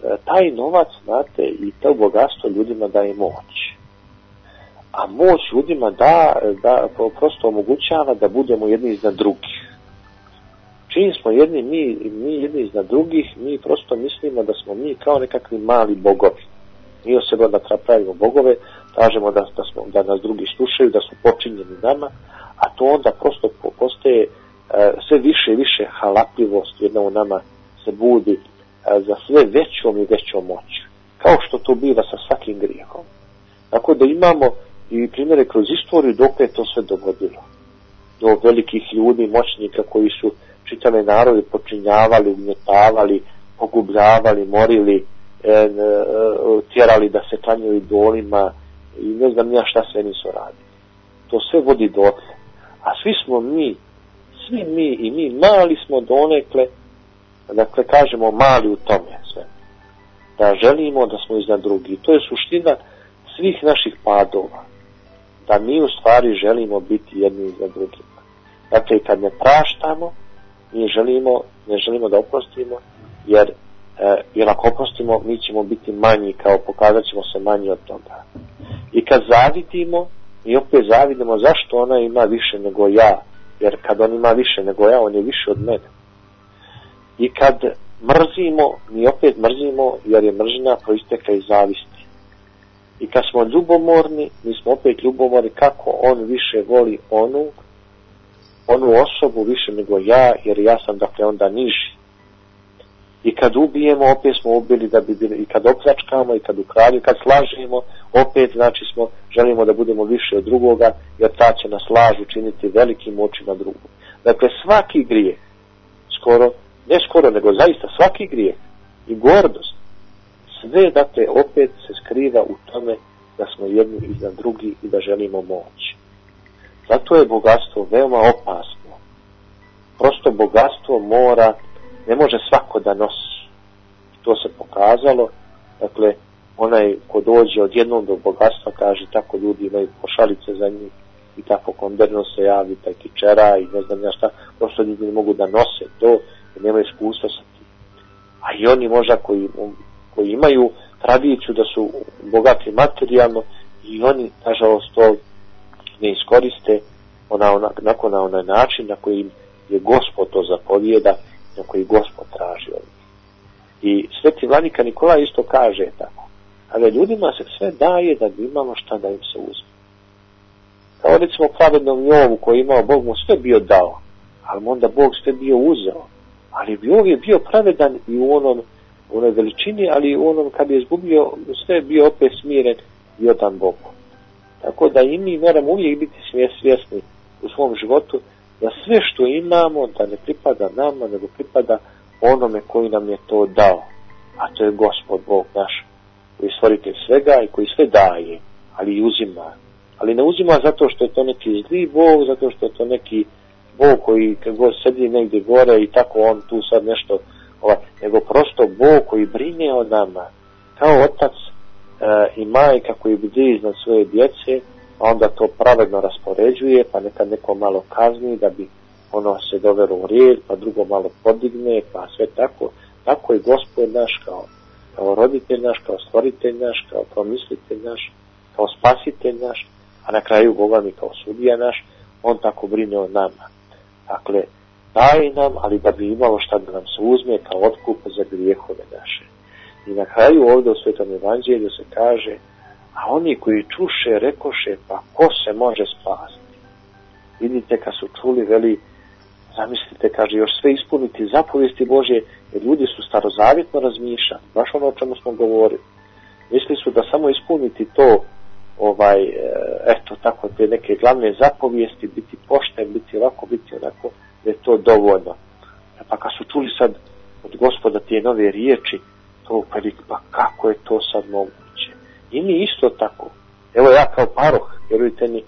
D: taj novac, znate, i to bogatstvo ljudima daje moć. A moć ljudima da prosto omogućava da budemo jedni iznad drugih. Čim smo jedni, mi jedni iznad drugih, mi prosto mislimo da smo mi kao nekakvi mali bogovi. Mi od sebe da pravimo bogove, tražimo da nas drugi slušaju, da su počinjeni nama, a to onda prosto postaje sve više i više halapljivost jedna u nama se budi za sve većom i većom moću. Kao što to biva sa svakim grijehom. Tako da imamo i primjere kroz istoriju dok je to sve dogodilo. Do velikih ljudi, moćnika koji su čitave narode počinjavali, ugnjetavali, pogubljavali, morili, tjerali da se klanjaju idolima i ne znam ja šta sve nisu radili. To sve vodi dotle. A svi mi i mi mali smo donekle, dakle kažemo mali u tome sve. Da želimo da smo iznad drugih. To je suština svih naših padova. Da mi u stvari želimo biti jedni iznad drugima. Dakle, kad ne praštamo, mi ne želimo da oprostimo, jer ako oprostimo, mi ćemo biti manji, kao pokazat ćemo se manji od toga. I kad zavidimo, mi opet zavidimo zašto ona ima više nego ja, jer kad on ima više nego ja, on je više od mene. I kad mrzimo, mi opet mrzimo, jer je mržnja proistekla iz zavisti. I kad smo ljubomorni, mi smo opet ljubomorni kako on više voli onu osobu više nego ja, jer ja sam dakle onda niži. I kad ubijemo, opet smo ubili da bi bili, i kad opljačkamo, i kad ukradimo, kad slažemo, opet znači želimo da budemo više od drugoga, jer ta će nas laž učiniti velikim očima drugog. Dakle, svaki grijeh, nego zaista svaki grijeh i gordost, sve dakle opet se skriva u tome da smo jedni iznad drugi i da želimo moć. Zato je bogatstvo veoma opasno. Prosto bogatstvo ne može svako da nosi. To se pokazalo. Dakle, onaj ko dođe od jednog do bogatstva, kaže tako ljudi imaju pošalice za njih i tako konderno se javi taj kičera i ne znam ja šta. Prosto ljudi ne mogu da nose to jer nemaju iskustva sa tim. A i oni možda koji imaju tradiciju da su bogati materijalno i oni, nažalost, to ne iskoriste na onaj način na koji je Gospod to zapovijeda, na koji Gospod traži od njih. I sveti vladika Nikolaj isto kaže tako. Ali ljudima se sve daje da bi imalo šta da im se uzme. Kao recimo pravednom Jovu koji je imao, Bog mu sve bio dao, ali mu onda Bog sve bio uzeo. Ali Jov je bio pravedan i u onoj veličini, ali u onom kad je izgubio, sve je bio opet smiren i odan Bogu. Tako da i mi moramo uvijek biti svjesni u svom životu da sve što imamo da ne pripada nama, nego pripada onome koji nam je to dao. A to je Gospod Bog naš, koji je stvoritelj svega i koji sve daje, ali i uzima. Ali ne uzima zato što je to neki zli Bog, zato što je to neki Bog koji kad god sedi negdje gore i tako on tu sad nešto, nego prosto Bog koji brine o nama, kao otac i majka koji bdi iznad svoje djece, a onda to pravedno raspoređuje, pa nekad neko malo kazni da bi ono se dovelo u red, pa drugo malo podigne, pa sve tako. Tako je Gospod naš kao roditelj naš, kao stvoritelj naš, kao promislitelj naš, kao spasitelj naš, a na kraju Boga mi kao sudija naš, on tako brine o nama. Dakle, daje nam, ali da bi imalo šta da nam se uzme kao otkup za grijehove naše. I na kraju ovdje u Svetom evanđelju se kaže, a oni koji čuše, rekoše, pa ko se može spasiti? Vidite, kad su čuli, veli, zamislite, kaže, još sve ispuniti zapovijesti Božje, jer ljudi su starozavjetno razmišljali, baš ono o čemu smo govorili. Misli su da samo ispuniti to, eto tako, te neke glavne zapovijesti, biti pošten, biti ovako, biti onako, da je to dovoljno. Pa kad su čuli sad od Gospoda te nove riječi, to pa kako je to sad moguće? I mi isto tako. Evo ja kao paroh, vjerujte mi,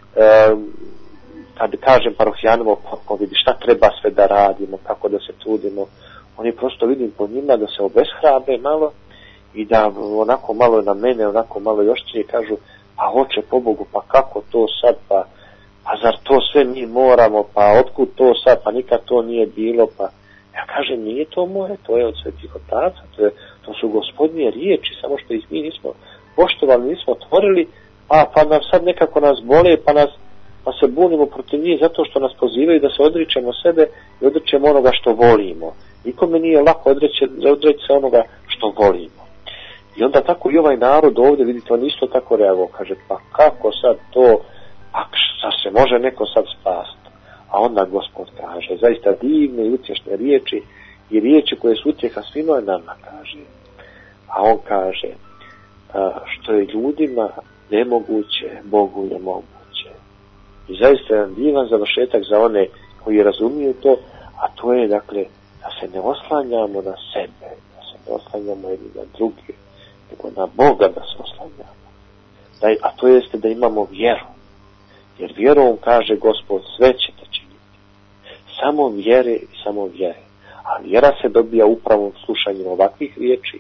D: kad kažem parohijanima, pa vidi šta treba sve da radimo, kako da se trudimo, oni prosto vidim po njima da se obeshrabre malo i da onako malo na mene, onako malo jošćije kažu, pa oče pobogu, pa kako to sad, pa zar to sve mi moramo, pa otkud to sad, pa nikad to nije bilo, pa Ja kažem, nije to moje, to je od svetih otaca, to su Gospodnje riječi, samo što ih mi nismo poštovali, nismo otvorili, pa nam sad nekako nas bole, pa se bunimo protiv njih zato što nas pozivaju da se odričemo sebe i odričemo onoga što volimo. Nikome nije lako odreći se onoga što volimo. I onda tako i ovaj narod ovdje, vidite, on isto tako reagovao, kaže, pa kako sad to, pa šta se može neko sad spasti? A onda Gospod kaže, zaista divne i utješne riječi i riječi koje su utjeha svima nama, kaže. A on kaže, što je ljudima nemoguće, Bogu je moguće. I zaista je divan završetak za one koji razumiju to, a to je, dakle, da se ne oslanjamo na sebe, da se ne oslanjamo jedni na drugi, nego na Boga da se oslanjamo. A to jeste da imamo vjeru. Jer vjerom, kaže Gospod, sve ćete činiti. Samo vjere i samo vjere. A vjera se dobija upravo slušanjem ovakvih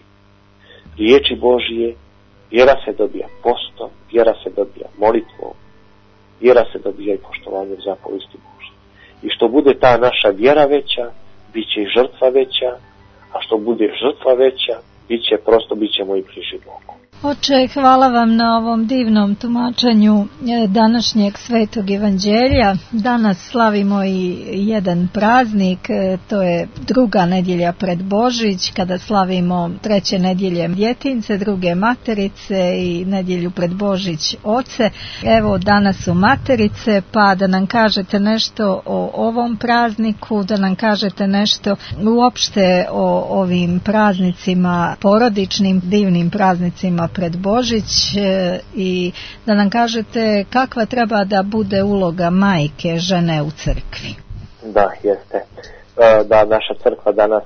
D: riječi Božije, vjera se dobija postom, vjera se dobija molitvom, vjera se dobija i poštovanjem zapovesti Božje. I što bude ta naša vjera veća, bit će i žrtva veća, a što bude žrtva veća, bit ćemo i bliži Bogu.
C: Oče, hvala vam na ovom divnom tumačenju današnjeg Svetog Evanđelja. Danas slavimo i jedan praznik, to je druga nedjelja pred Božić, kada slavimo treće nedjelje djetince, druge materice i nedjelju pred Božić oce. Evo, danas su materice, pa da nam kažete nešto o ovom prazniku, da nam kažete nešto uopšte o ovim praznicima, porodičnim, divnim praznicima pred Božić, i da nam kažete kakva treba da bude uloga majke, žene u crkvi.
D: Da, jeste. Da, naša crkva danas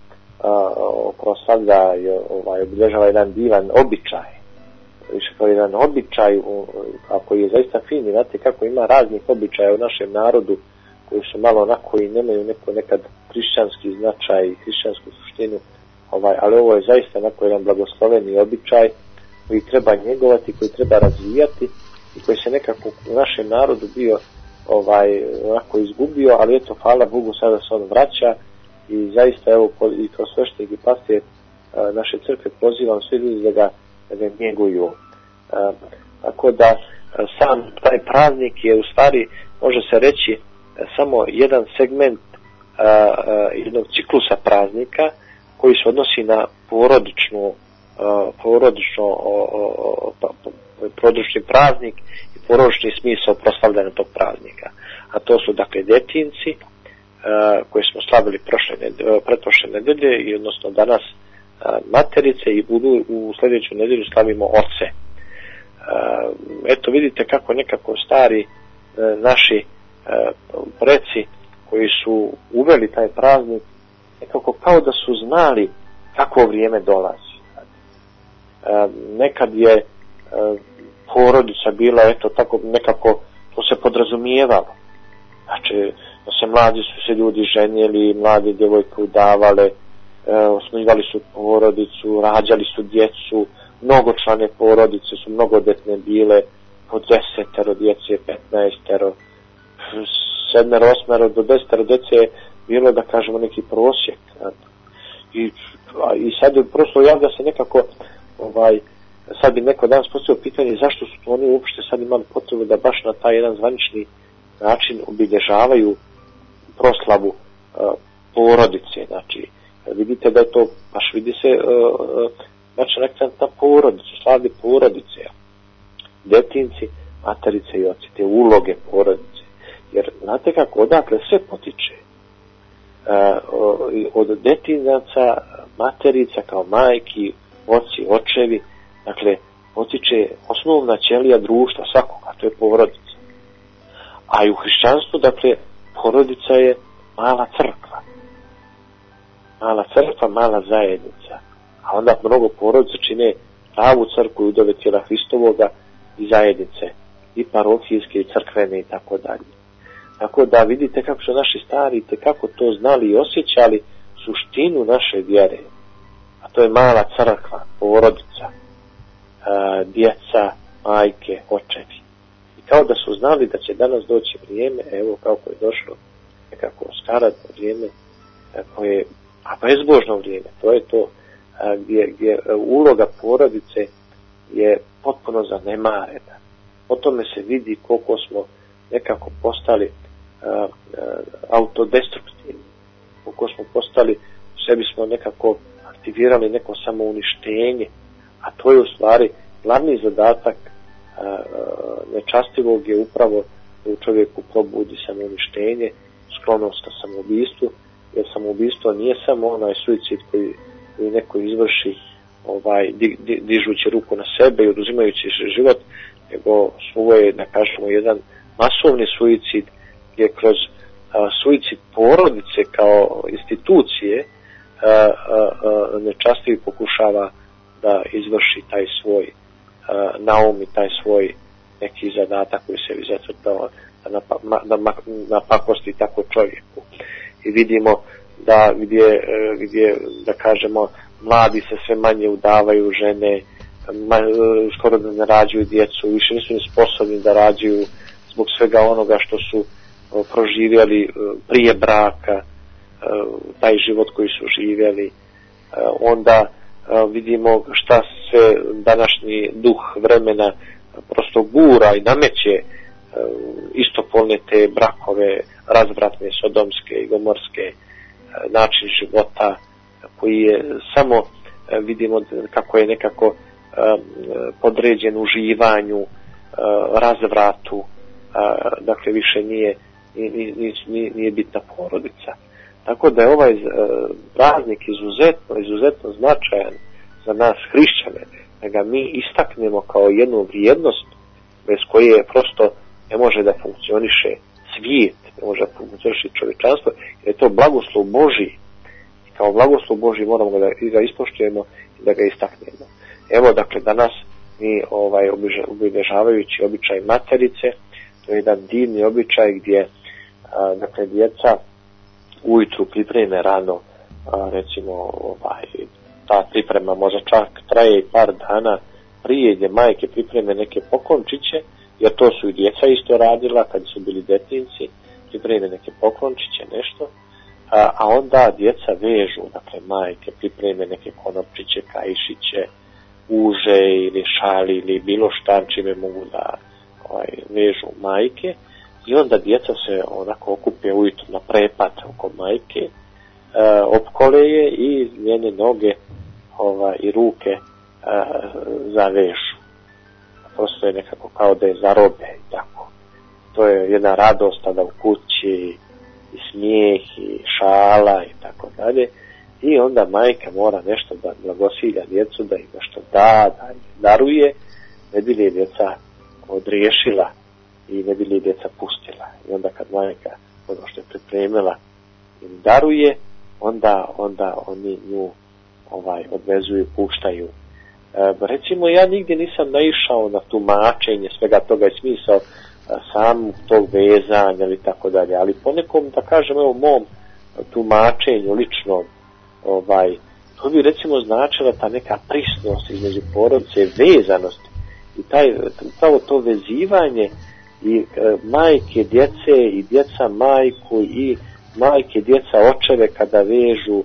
D: proslavlja i obilježava jedan divan običaj. Više to je jedan običaj koji je zaista fin. Znate kako ima raznih običaja u našem narodu koji su malo onako i nemaju nekad hrišćanski značaj i hrišćansku suštinu. Ali ovo je zaista onako jedan blagosloveni običaj koji treba njegovati, koji treba razvijati i koji se nekako u našem narodu bio onako izgubio, ali eto, hvala Bogu, sada se on vraća i zaista evo i kroz sveštenik i pastir naše crkve pozivam sve ljudi da ga njeguju. Tako da sam taj praznik je u stvari, može se reći, samo jedan segment jednog ciklusa praznika koji se odnosi na porodični praznik i porodični smisao proslavljanja tog praznika. A to su dakle detinci koje smo slavili pretprošle nedelje i odnosno danas materice i u sljedeću nedelju slavimo oce. Eto vidite kako nekako stari naši preci koji su uveli taj praznik nekako kao da su znali kako vrijeme dolazi. Nekad je porodica bila, eto tako nekako to se podrazumijevalo. Znači, da se mladi su se ljudi ženjeli, mlade djevojke udavale, osnivali su porodicu, rađali su djecu, mnogočlane porodice su mnogodetne bile, po 10 djece, 15, 7, 8 do 10 djece je bilo, da kažemo, neki prosjek. I sad je prosto javlja se nekako sad bi neko danas postavio pitanje zašto su to oni uopšte sad imali potrebu da baš na taj jedan zvanični način obilježavaju proslavu porodice. Znači, vidite da je to, baš vidi se značan akcent na porodicu, slavlje porodice, detinci, materice i oci, te uloge porodice. Jer znate kako, odakle sve potiče? Od detinaca, materica kao majki, oci, očevi, dakle, potiče osnovna ćelija društva svakoga, to je porodica. A i u hrišćanstvu, dakle, porodica je mala crkva. Mala crkva, mala zajednica. A onda mnogo porodica čine pravu crkvu i udove tijela Hristovoga i zajednice, i parohijske, i crkvene, i tako dalje. Tako da vidite kako su naši stari kako to znali i osjećali suštinu naše vjere. A to je mala crkva, porodica, djeca, majke, očevi. I kao da su znali da će danas doći vrijeme, evo kako je došlo nekako skaradno vrijeme, koje, a bezbožno vrijeme, to je to gdje uloga porodice je potpuno zanemarena. O tome se vidi koliko smo nekako postali autodestruktivni, koliko smo postali, u sebi smo nekako aktivirali neko samouništenje, a to je u stvari glavni zadatak nečastivog je upravo da u čovjeku probudi samouništenje, sklonost ka samoubistvu, jer samoubistvo nije samo onaj suicid koji neko izvrši dižući ruku na sebe i oduzimajući život, nego ovo je, da kažemo, jedan masovni suicid gdje kroz suicid porodice kao institucije nečastivi pokušava da izvrši taj svoj naum i taj svoj neki zadatak koji se zacrtao da napakosti tako čovjeku. I vidimo da gdje da kažemo mladi se sve manje udavaju, žene skoro da ne rađaju djecu, više nisu ni sposobni da rađaju zbog svega onoga što su proživjeli prije braka, taj život koji su živjeli. Onda vidimo šta se današnji duh vremena prosto gura i nameće istopolne te brakove, razvratne, sodomske i gomorske, način života koji je samo, vidimo kako je nekako podređen uživanju, razvratu, dakle više nije bitna porodica. Tako da je ovaj praznik izuzetno značajan za nas hrišćane, da ga mi istaknemo kao jednu vrijednost bez koje prosto ne može da funkcioniše svijet, ne može da funkcioniše čovječanstvo, jer je to blagoslov Božji. I kao blagoslov Božji moramo da ga ispoštujemo i da ga istaknemo. Evo, dakle, danas mi obilježavajući običaj materice, to je jedan divni običaj gdje dakle, djeca ujutru pripreme rano, recimo ta priprema možda čak traje i par dana prije, gdje majke pripreme neke poklončiće, jer to su i djeca isto radila kad su bili detinci, pripreme neke poklončiće, nešto, a onda djeca vežu, dakle majke pripreme neke konopčiće, kaišiće, uže ili šali ili bilo šta čime mogu da vežu majke, i onda djeca se onako okupe ujutro na prepat oko majke, opkole je i njene noge i ruke zavežu. Prosto je nekako kao da je zarobe i tako. To je jedna radost tada u kući, i smijeh i šala i tako dalje. I onda majka mora nešto da blagosilja djecu, da im nešto da im daruje, ne bi li djeca odriješila i ne bi li djeca pustila. I onda kad majka ono što je pripremila im daruje, onda oni nju odvezuju, puštaju. Recimo, ja nigdje nisam naišao na tumačenje svega toga i smisao samog tog vezanja ili tako dalje, ali ponekom, da kažem, evo mom tumačenju ličnom, to bi recimo značila ta neka prisnost između porodice, vezanost i upravo to vezivanje i majke djece i djeca majku i majke djeca očeve kada vežu,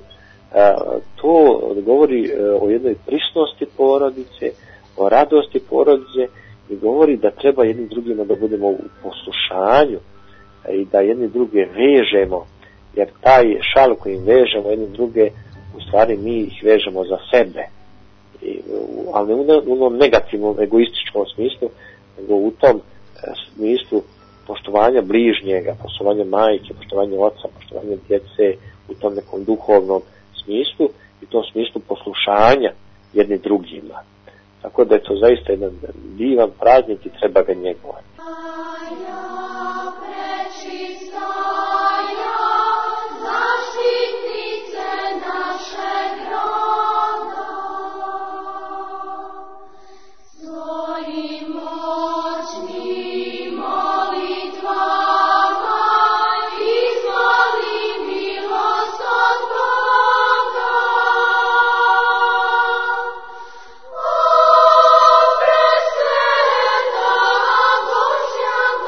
D: to govori o jednoj prisnosti porodice, o radosti porodice i govori da treba jednim drugima da budemo u poslušanju i da jedni druge vežemo, jer taj šal kojim vežemo jedni druge, u stvari mi ih vežemo za sebe, ali ne u onom negativnom egoističkom smislu, nego u tom smislu poštovanja bližnjega, poštovanja majke, poštovanja oca, poštovanja djece, u tom nekom duhovnom smislu i tom smislu poslušanja jedni drugima. Tako da je to zaista jedan divan praznik i treba ga njegovati.
A: Božja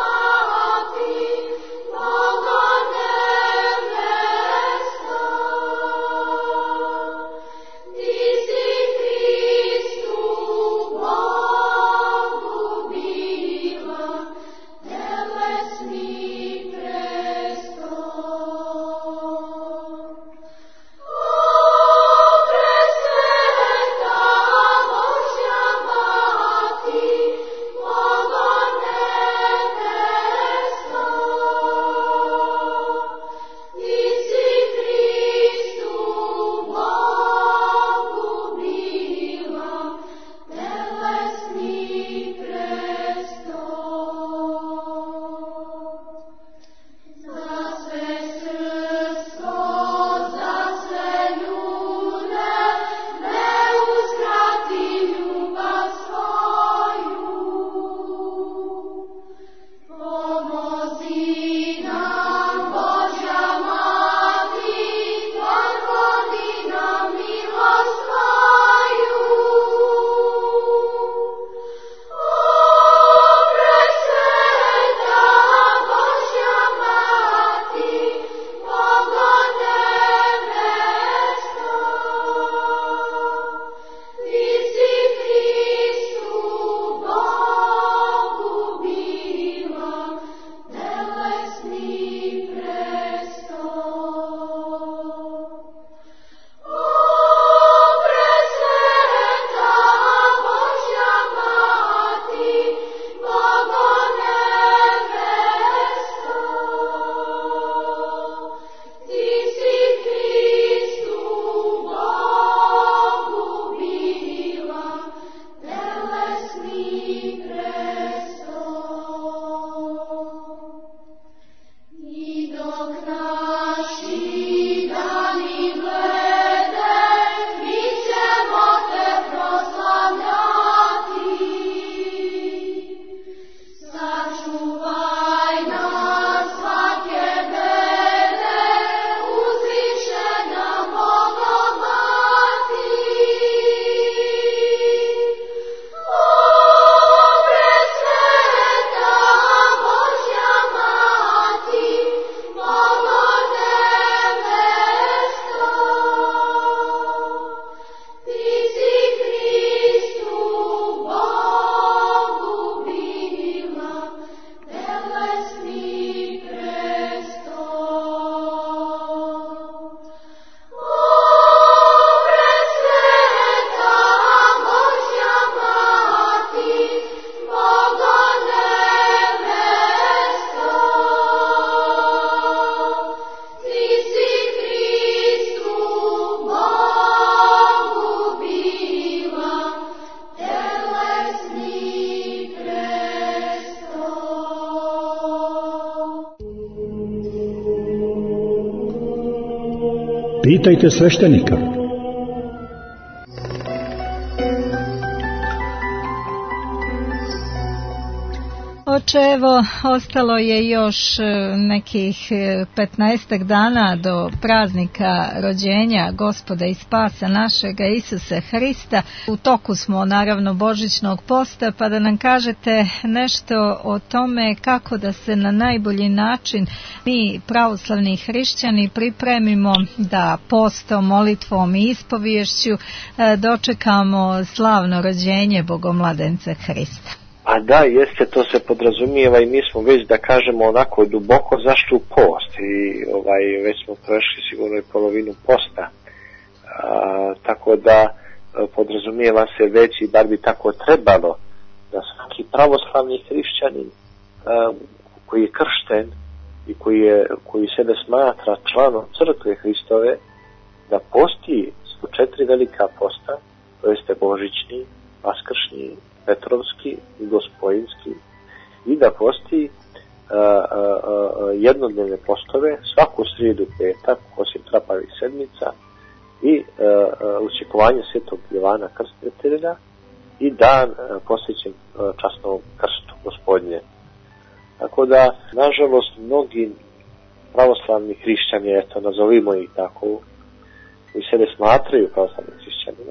A: Pitajte sveštenika.
C: Oče, evo, ostalo je još nekih 15 dana do praznika rođenja Gospoda i spasa našega Isusa Hrista. U toku smo naravno Božićnog posta, pa da nam kažete nešto o tome kako da se na najbolji način mi pravoslavni hrišćani pripremimo da postom, molitvom i ispoviješću dočekamo slavno rođenje Bogomladence Hrista.
D: A da, jeste, to se podrazumijeva i mi smo već, da kažemo, onako duboko zašli u post i već smo prešli sigurno i polovinu posta. Tako da podrazumijeva se već, i bar bi tako trebalo, da svaki pravoslavni hrišćanin koji je kršten i koji sebe smatra članom crkve Hristove, da posti su 4 velika posta, to jeste božićni, vaskršnji, petrovski i gospodinski, i da posti jednodnevne postove svaku srijedu, petak, osim trapavih sedmica, i učikovanje Svetog Jovana Krstitelja i dan posvećen časnom krstu Gospodnje. Tako da, nažalost, mnogi pravoslavni hrišćani, eto, nazovimo ih tako, koji sebe smatraju pravoslavnim hrišćanima,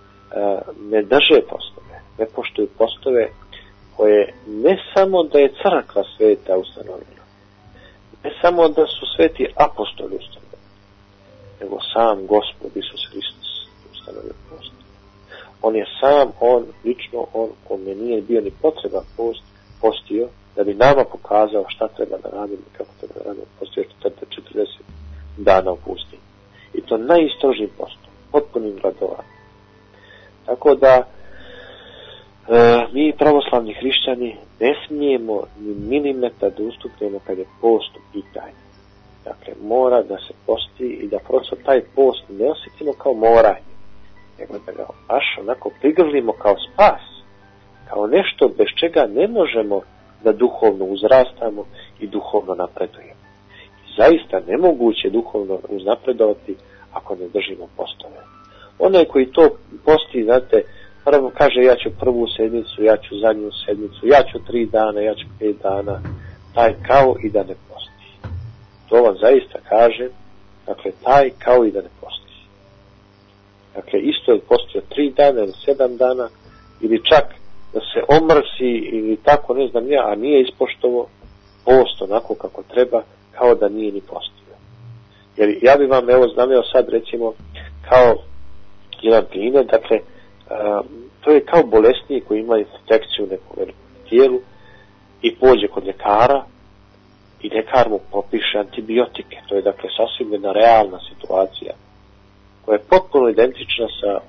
D: ne drže postove, ne poštuju postove koje ne samo da je crkva sveta ustanovila, ne samo da su sveti apostoli ustanovili, nego sam Gospod Isus Hristos ustanovio post. On je sam, lično on, kome nije bio ni potreban post, postio da bi nama pokazao šta treba da radimo i kako treba da radimo. Postio 40 dana u pustinji. I to najistrožnijim postom, potpunim radovanjem. Tako da mi pravoslavni hrišćani ne smijemo ni milimetra da ustupnemo kad je post u pitanju. Dakle, mora da se posti i da prosto taj post ne osjetimo kao moranje, nego da ga baš onako prigrlimo kao spas, kao nešto bez čega ne možemo da duhovno uzrastamo i duhovno napredujemo. I zaista nemoguće duhovno uznapredovati ako ne držimo postove. Onaj koji to posti, znate, prvo kaže ja ću prvu sedmicu, ja ću zadnju sedmicu, ja ću 3 dana, ja ću 5 dana, taj kao i da ne posti. To vam zaista kaže, dakle, taj kao i da ne posti. Dakle, isto je postio 3 dana ili 7 dana, ili čak da se omrsi ili tako, ne znam ja, a nije ispoštovo post onako kako treba, kao da nije ni postio. Jer ja bi vam, evo, znameo sad, recimo, kao jedan primjer, dakle, to je kao bolesnik koji ima infekciju u nekom tijelu i pođe kod ljekara i ljekar mu propiše antibiotike. To je, dakle, sasvim jedna realna situacija koja je potpuno identična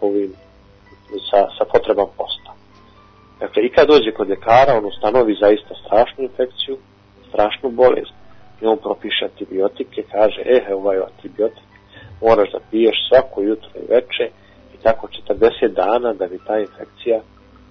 D: sa potrebom posta. Dakle, i kad dođe kod ljekara, on ustanovi zaista strašnu infekciju, strašnu bolest, i on propiše antibiotike, kaže, ovaj antibiotik moraš da piješ svako jutro i veče, i tako 40 dana da bi ta infekcija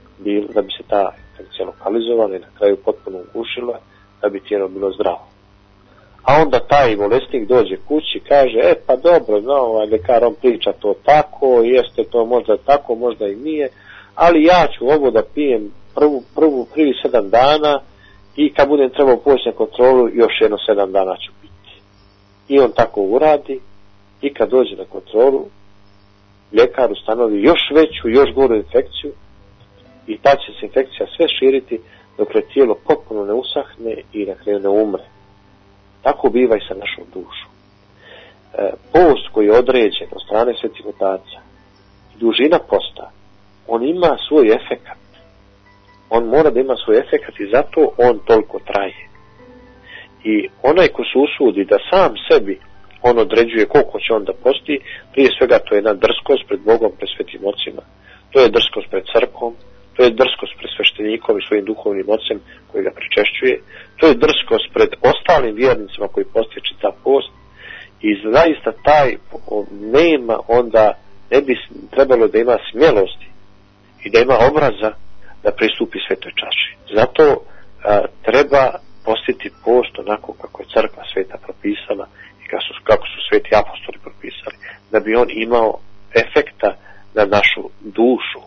D: lokalizovala i na kraju potpuno ugušila, da bi tijelo bilo zdravo. A onda taj bolesnik dođe kući i kaže, pa dobro, ljekar, on priča to tako, jeste to možda tako, možda i nije, ali ja ću ovo da pijem prvi 7 dana i kad budem trebao poći na kontrolu, još jedno 7 dana ću piti. I on tako uradi, i kad dođe na kontrolu, ljekar ustanovi još veću, još goru infekciju, i ta će se infekcija sve širiti dokle tijelo potpuno ne usahne i na kraju ne umre. Tako biva i sa našom dušom. Post koji je određen od strane svetih otaca, dužina posta, on ima svoj efekat. On mora da ima svoj efekat i zato on toliko traje. I onaj ko se usudi da sam sebi on određuje koliko će on da posti, prije svega to je jedna drskost pred Bogom, pred svetim ocima, to je drskost pred crkvom, to je drskost pred sveštenikom i svojim duhovnim ocem koji ga pričešćuje, to je drskost pred ostalim vjernicima koji postiže čitav post, i zaista taj nema, onda ne bi trebalo da ima smjelosti i da ima obraza da pristupi svetoj čaši. Zato treba postiti post onako kako je crkva sveta propisala i kako su sveti apostoli propisali. da bi on imao efekta na našu dušu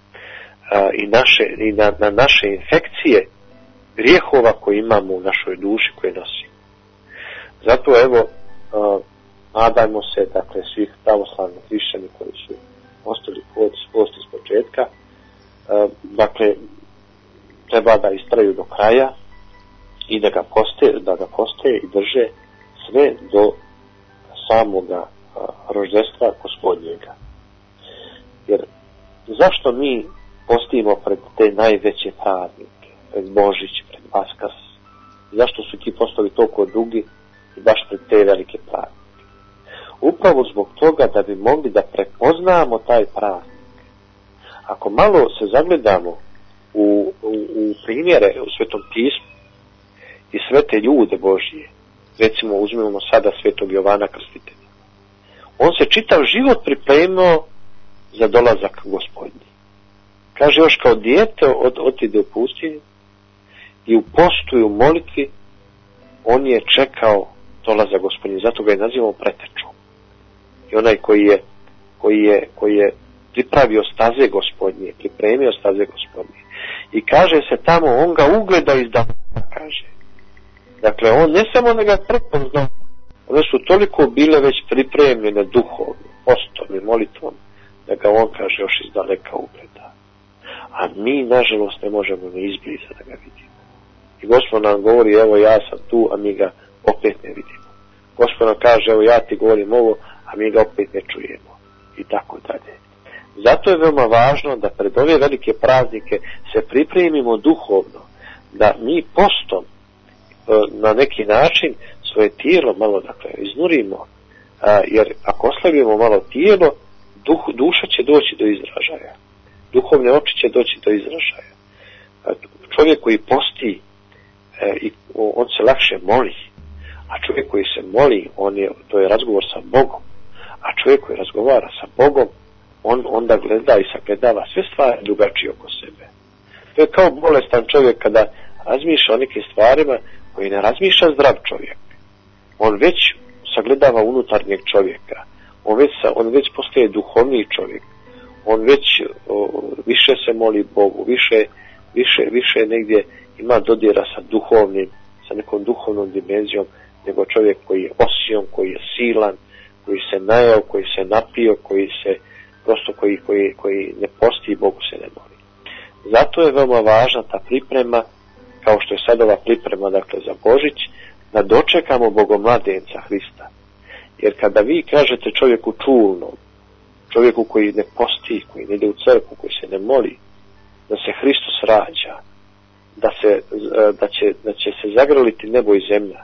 D: i na naše infekcije grijehova koje imamo u našoj duši koje nosimo. Zato evo, nadajmo se, dakle, svih pravoslavnih hrišćani koji su ostali post iz početka, dakle, treba da istraju do kraja i da ga postoje i drže sve do samoga roždestva Gospodnjega. Jer zašto mi postimo pred te najveće praznike, pred Božić, pred Vaskrs? Zašto su ti postovi toliko dugi i baš pred te velike praznike? Upravo zbog toga da bi mogli da prepoznamo taj praznik. Ako malo se zagledamo u primjere u Svetom pismu i sve te ljude Božije, recimo uzmemo sada Svetog Jovana Krstitelja, on se čitav život pripremio za dolazak Gospodnji. Kaže, još kao dijete otide u pustinju i u postu i u molitvi on je čekao dolazak Gospodnji, zato ga je nazivao pretečom. I onaj koji je pripravio staze Gospodnje, pripremio staze Gospodnje. I kaže se tamo, on ga ugleda izdaleka, kaže. Dakle, on ne samo da ga prepoznao, one su toliko bile već pripremljene duhovno, postom i molitvom, da ga on, kaže, još izdaleka ugleda. A mi, nažalost, ne možemo ni izbliza da ga vidimo. I Gospod nam govori, evo ja sam tu, a mi ga opet ne vidimo. Gospod nam kaže, evo ja ti govorim ovo, a mi ga opet ne čujemo. I tako dalje. Zato je veoma važno da pred ove velike praznike se pripremimo duhovno, da mi postom na neki način svoje tijelo malo, dakle, iznurimo, jer ako oslabimo malo tijelo, duša će doći do izražaja. Duhovne oči će doći do izražaja. Čovjek koji posti, on se lakše moli, a čovjek koji se moli, to je razgovor sa Bogom, a čovjek koji razgovara sa Bogom, on onda gleda i sagledava sve stvari drugačije oko sebe. To je kao bolestan čovjek kada razmišlja o nekim stvarima koji ne razmišlja zdrav čovjek. On već sagledava unutarnjeg čovjeka. On već postaje duhovni čovjek. On već više se moli Bogu, više negdje ima dodira sa duhovnim, sa nekom duhovnom dimenzijom, nego čovjek koji je osion, koji je silan, koji se najeo, koji se napio, koji ne posti, Bogu se ne moli. Zato je veoma važna ta priprema, kao što je sad ova priprema, dakle, za Božić, da dočekamo Bogomladenca Hrista. Jer kada vi kažete čovjeku čulnom, čovjeku koji ne posti, koji ne ide u crkvu, koji se ne moli, da se Hristos rađa, da će se zagrliti nebo i zemlja,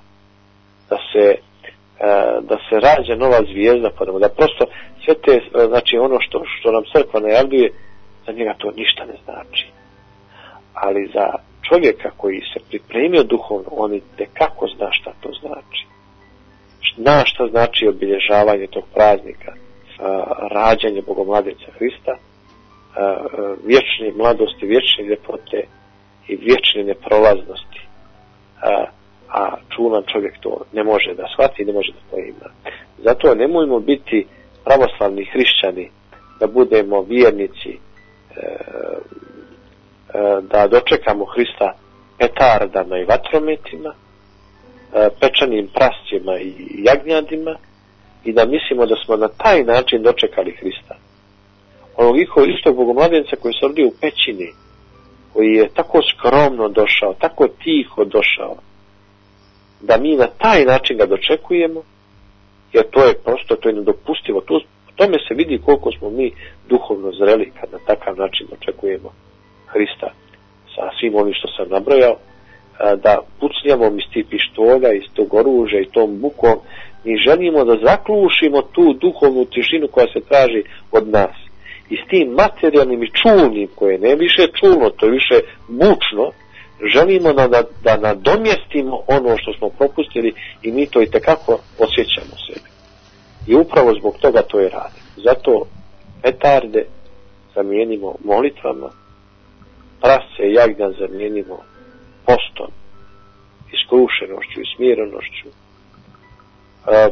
D: da se rađa nova zvijezda, da prosto sve te, znači ono što nam crkva najavljuje, za njega to ništa ne znači. Ali za čovjeka koji se pripremio duhovno, on i tekako zna šta to znači. Zna šta znači obilježavanje tog praznika, rađanje Bogomladenca Hrista, vječne mladosti, vječne ljepote i vječne neprolaznosti. A čulan čovjek to ne može da shvati i ne može da poima. Zato nemojmo biti pravoslavni hrišćani, da budemo vjernici, da dočekamo Hrista petardama i vatrometima, pečanim prascima i jagnjadima i da mislimo da smo na taj način dočekali Hrista. Onog istog Bogomladenca koji se rodio u pećini, koji je tako skromno došao, tako tiho došao, da mi na taj način ga dočekujemo, jer to je prosto, to je nedopustivo. Tome se vidi koliko smo mi duhovno zreli kad na takav način dočekujemo Hrista sa svim ovim što sam nabrojao, da pucnjamo iz tih pištolja, iz tog oružja i tom bukom. Mi želimo da zaklušimo tu duhovnu tišinu koja se traži od nas. I s tim materijalnim i čulnim, koje ne više čulno, to je više bučno, želimo da nadomjestimo ono što smo propustili i mi to i tekako osjećamo sebi. I upravo zbog toga to je radimo. Zato petarde zamijenimo molitvama, prasce i jagnjad zamijenimo postom, iskrušenošću i smirenošću.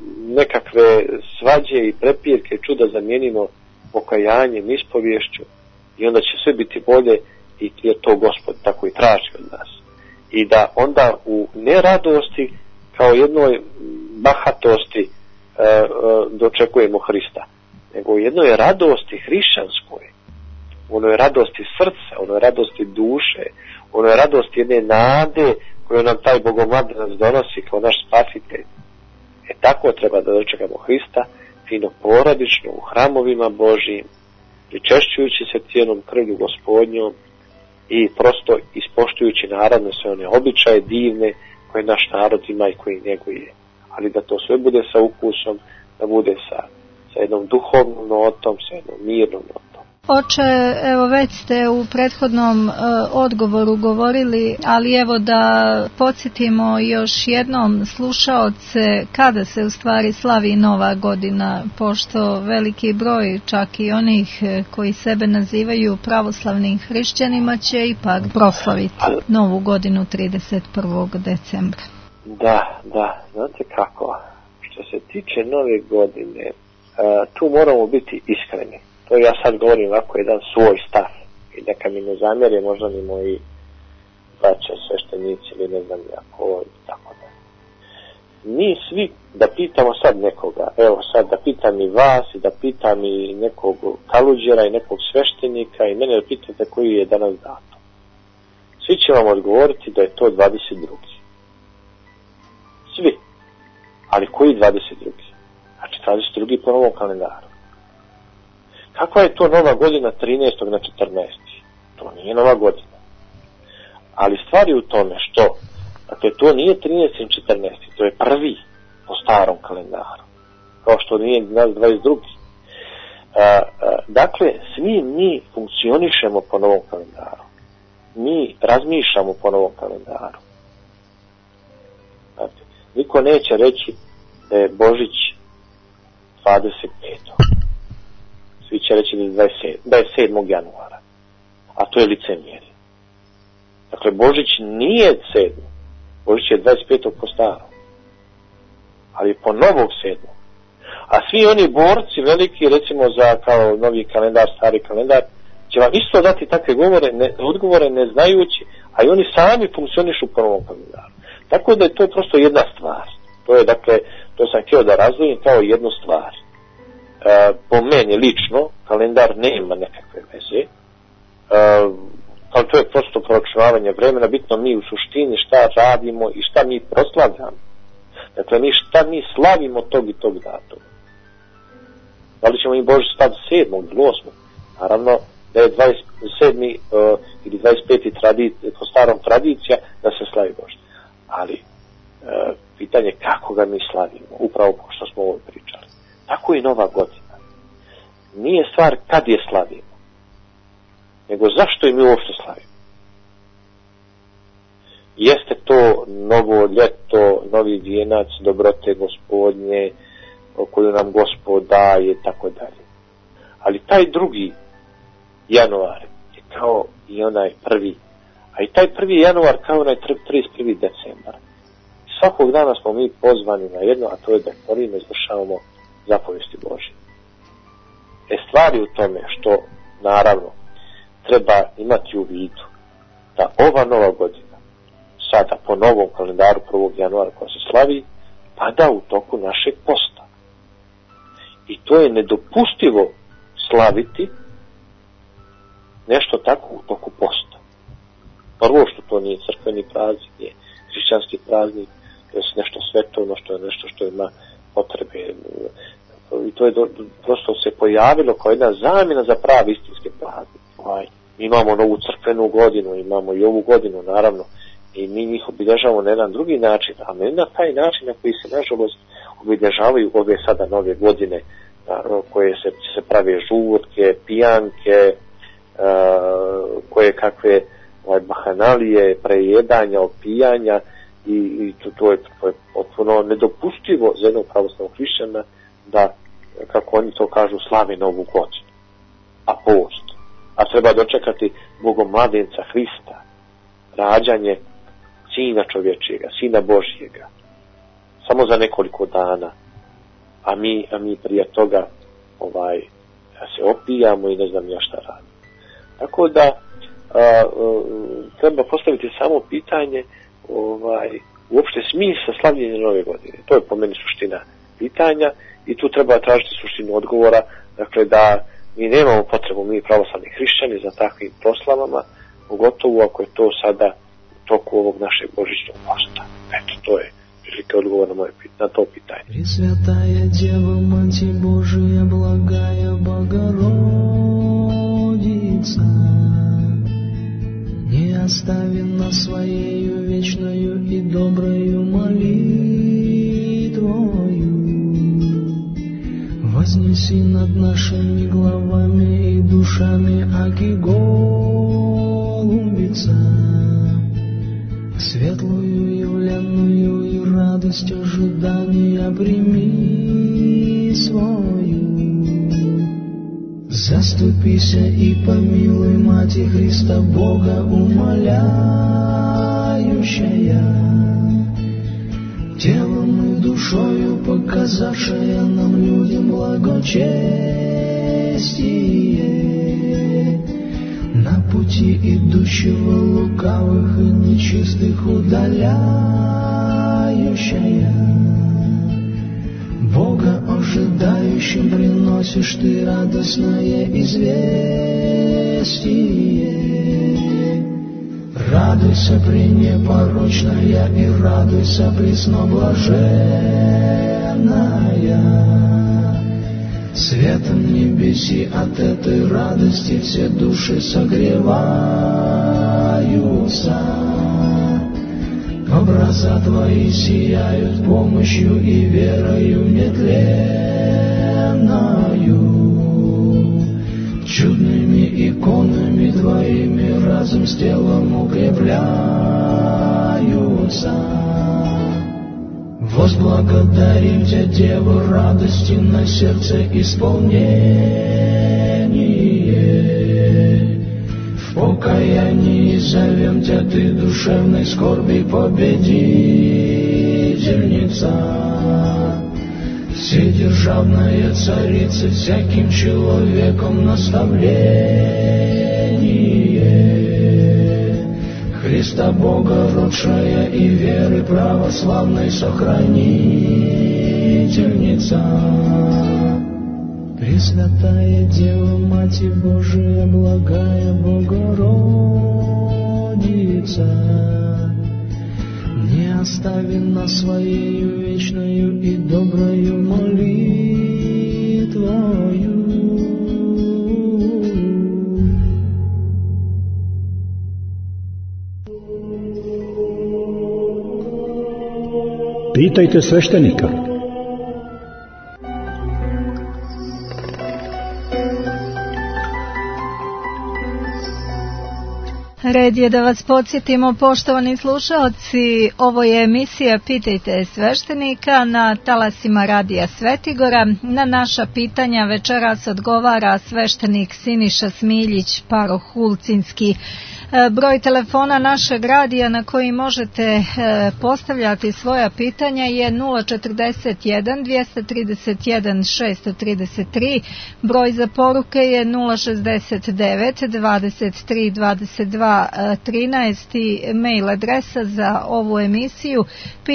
D: nekakve svađe i prepirke čuda zamijenimo pokajanjem, ispovješću i onda će sve biti bolje i jer to Gospod tako i traži od nas. I da onda u neradosti kao jednoj bahatosti dočekujemo Hrista, nego u jednoj radosti hrišćanskoj, u onoj radosti srca, u onoj radosti duše, u onoj radosti jedne nade koju nam taj Bogomladenac donosi kao naš spasitelj. Tako treba da dočekamo Hrista, fino poradično u hramovima Božijim, pričešćujući se cijelom krvlju Gospodnjom i prosto ispoštujući naravno sve one običaje divne koje naš narod ima i koji njeguje. Ali da to sve bude sa ukusom, da bude sa jednom duhovnom notom, sa jednom mirnom notom.
C: Oče, evo već ste u prethodnom odgovoru govorili, ali evo da podsjetimo još jednom slušaoce kada se u stvari slavi Nova godina, pošto veliki broj čak i onih koji sebe nazivaju pravoslavnim hrišćanima će ipak proslaviti Novu godinu 31. decembra.
D: Da, znate kako, što se tiče Nove godine, tu moramo biti iskreni. To ja sad govorim ovako jedan svoj stav i neka mi ne zamjere možda ni moji braća, sveštenici ili ne znam jako i tako da. Mi svi da pitamo sad nekoga, evo sad da pitam i vas i da pitam i nekog kaluđera i nekog sveštenika i mene da pitate koji je danas datum. Svi će vam odgovoriti da je to 22. Svi. Ali koji 22? Znači 22. po novom kalendaru. Kakva je to Nova godina 13. na 14. To nije Nova godina. Ali stvar je u tome što, dakle, to nije 13. i 14. To je prvi po starom kalendaru. Kao što nije nas 22. Dakle, svi mi funkcionišemo po novom kalendaru. Mi razmišljamo po novom kalendaru. Dakle, niko neće reći da je Božić 25. Svi će reći da je 7. januara. A to je licemjerje. Dakle, Božić nije 7. Božić je 25. po starom. Ali po novog 7. A svi oni borci veliki, recimo za kao novi kalendar, stari kalendar, će vam isto dati takve odgovore ne znajući, a i oni sami funkcionišu po novom kalendaru. Tako da je to prosto jedna stvar. To je, dakle, to sam htio da razdvojim kao jednu stvar. Po meni lično kalendar nema nekakve veze, ali to je prosto proračunavanje vremena, bitno mi u suštini šta radimo i šta mi proslavljamo. Dakle, šta mi slavimo tog i tog datuma. Da li ćemo im Božić staviti 7. ili 8. Naravno da je 27. ili 25. po starom tradicija da se slavi Božić. Ali pitanje kako ga mi slavimo, upravo što smo ovo pričali. Tako i Nova godina. Nije stvar kad je slavimo, nego zašto je mi uopšte slavimo. Jeste to novo ljeto, novi vijenac dobrote Gospodnje, koju nam Gospod daje, tako dalje. Ali taj 2. januar je kao i onaj 1. A i taj 1. januar kao onaj 31. decembar. Svakog dana smo mi pozvani na jedno, a to je da tvorimo, izvršavamo zapovesti Božje. Stvar je u tome što, naravno, treba imati u vidu da ova Nova godina, sada po novom kalendaru 1. januara koja se slavi, pada u toku našeg posta. I to je nedopustivo slaviti nešto tako u toku posta. Prvo što to nije crkveni praznik, nije hrišćanski praznik, to je nešto svetovno, što je nešto što ima potrebe. I to je prosto se pojavilo kao jedna zamjena za pravi istinske praznike. Mi imamo novu crkvenu godinu, imamo i ovu godinu, naravno, i mi njih obilježavamo na jedan drugi način, a ne na taj način na koji se, nažalost, obilježavaju ove sada nove godine, koje se prave žurke, pijanke, koje kakve bahanalije, prejedanja, opijanja, i to je potpuno nedopustivo za jednog pravoslavnog hrišćana da, kako oni to kažu, slavi Novu godinu, a post. A treba dočekati Bogomladenca Hrista, rađanje Sina čovječijega, Sina Božjega, samo za nekoliko dana a mi prije toga se opijamo i ne znam ja šta radimo. Tako da treba postaviti samo pitanje uopšte smisla slavljenja Nove godine. To je po meni suština pitanja i tu treba tražiti suštinu odgovora, dakle da mi nemamo potrebu, mi pravoslavni hrišćani, za takvim proslavama, pogotovo ako je to sada u toku ovog našeg božićnog posta. Eto, to je prilike odgovor na to pitanje.
A: Пресвятая Дева, Мать Божия, благая Богородица, не остави нас своею вечною и доброю молитвою. Вознеси над нашими главами и душами аки голубица, светлую явленную и радость ожидания прими свою. Заступися и помилуй, Мати Христа Бога умоляющая, телом и душою показавшая нам людям благочестие, на пути идущего лукавых и нечистых удаляющая. Бога ожидающим приносишь ты радостное известие. Радуйся, пренепорочная, и радуйся, пресноблаженная. Светом небеси от этой радости все души согреваются. Образа Твои сияют помощью и верою нетленною. Чудными иконами Твоими разум с телом укрепляются. Возблагодарим Тебя, Дева, радости на сердце исполнение. В покаянии зовем Тебя, Ты душевной скорби победительница. Вседержавная Царица, всяким человеком наставление. Христа Бога родшая и веры православной сохранительница. Пресвятая Дева, Мать Божия, благая Богородица, не остави нас своею вечною и доброю молитвою.
E: Pitajte sveštenika.
C: Red je da vas podsjetimo, poštovani slušaoci, ovo je emisija Pitajte sveštenika na talasima Radija Svetigora. Na naša pitanja večeras odgovara sveštenik Siniša Smiljić, paroh Ulcinski. Broj telefona našeg radija na koji možete postavljati svoja pitanja je 041 231 633. Broj za poruke je 069 23 22 13 i mail adresa za ovu emisiju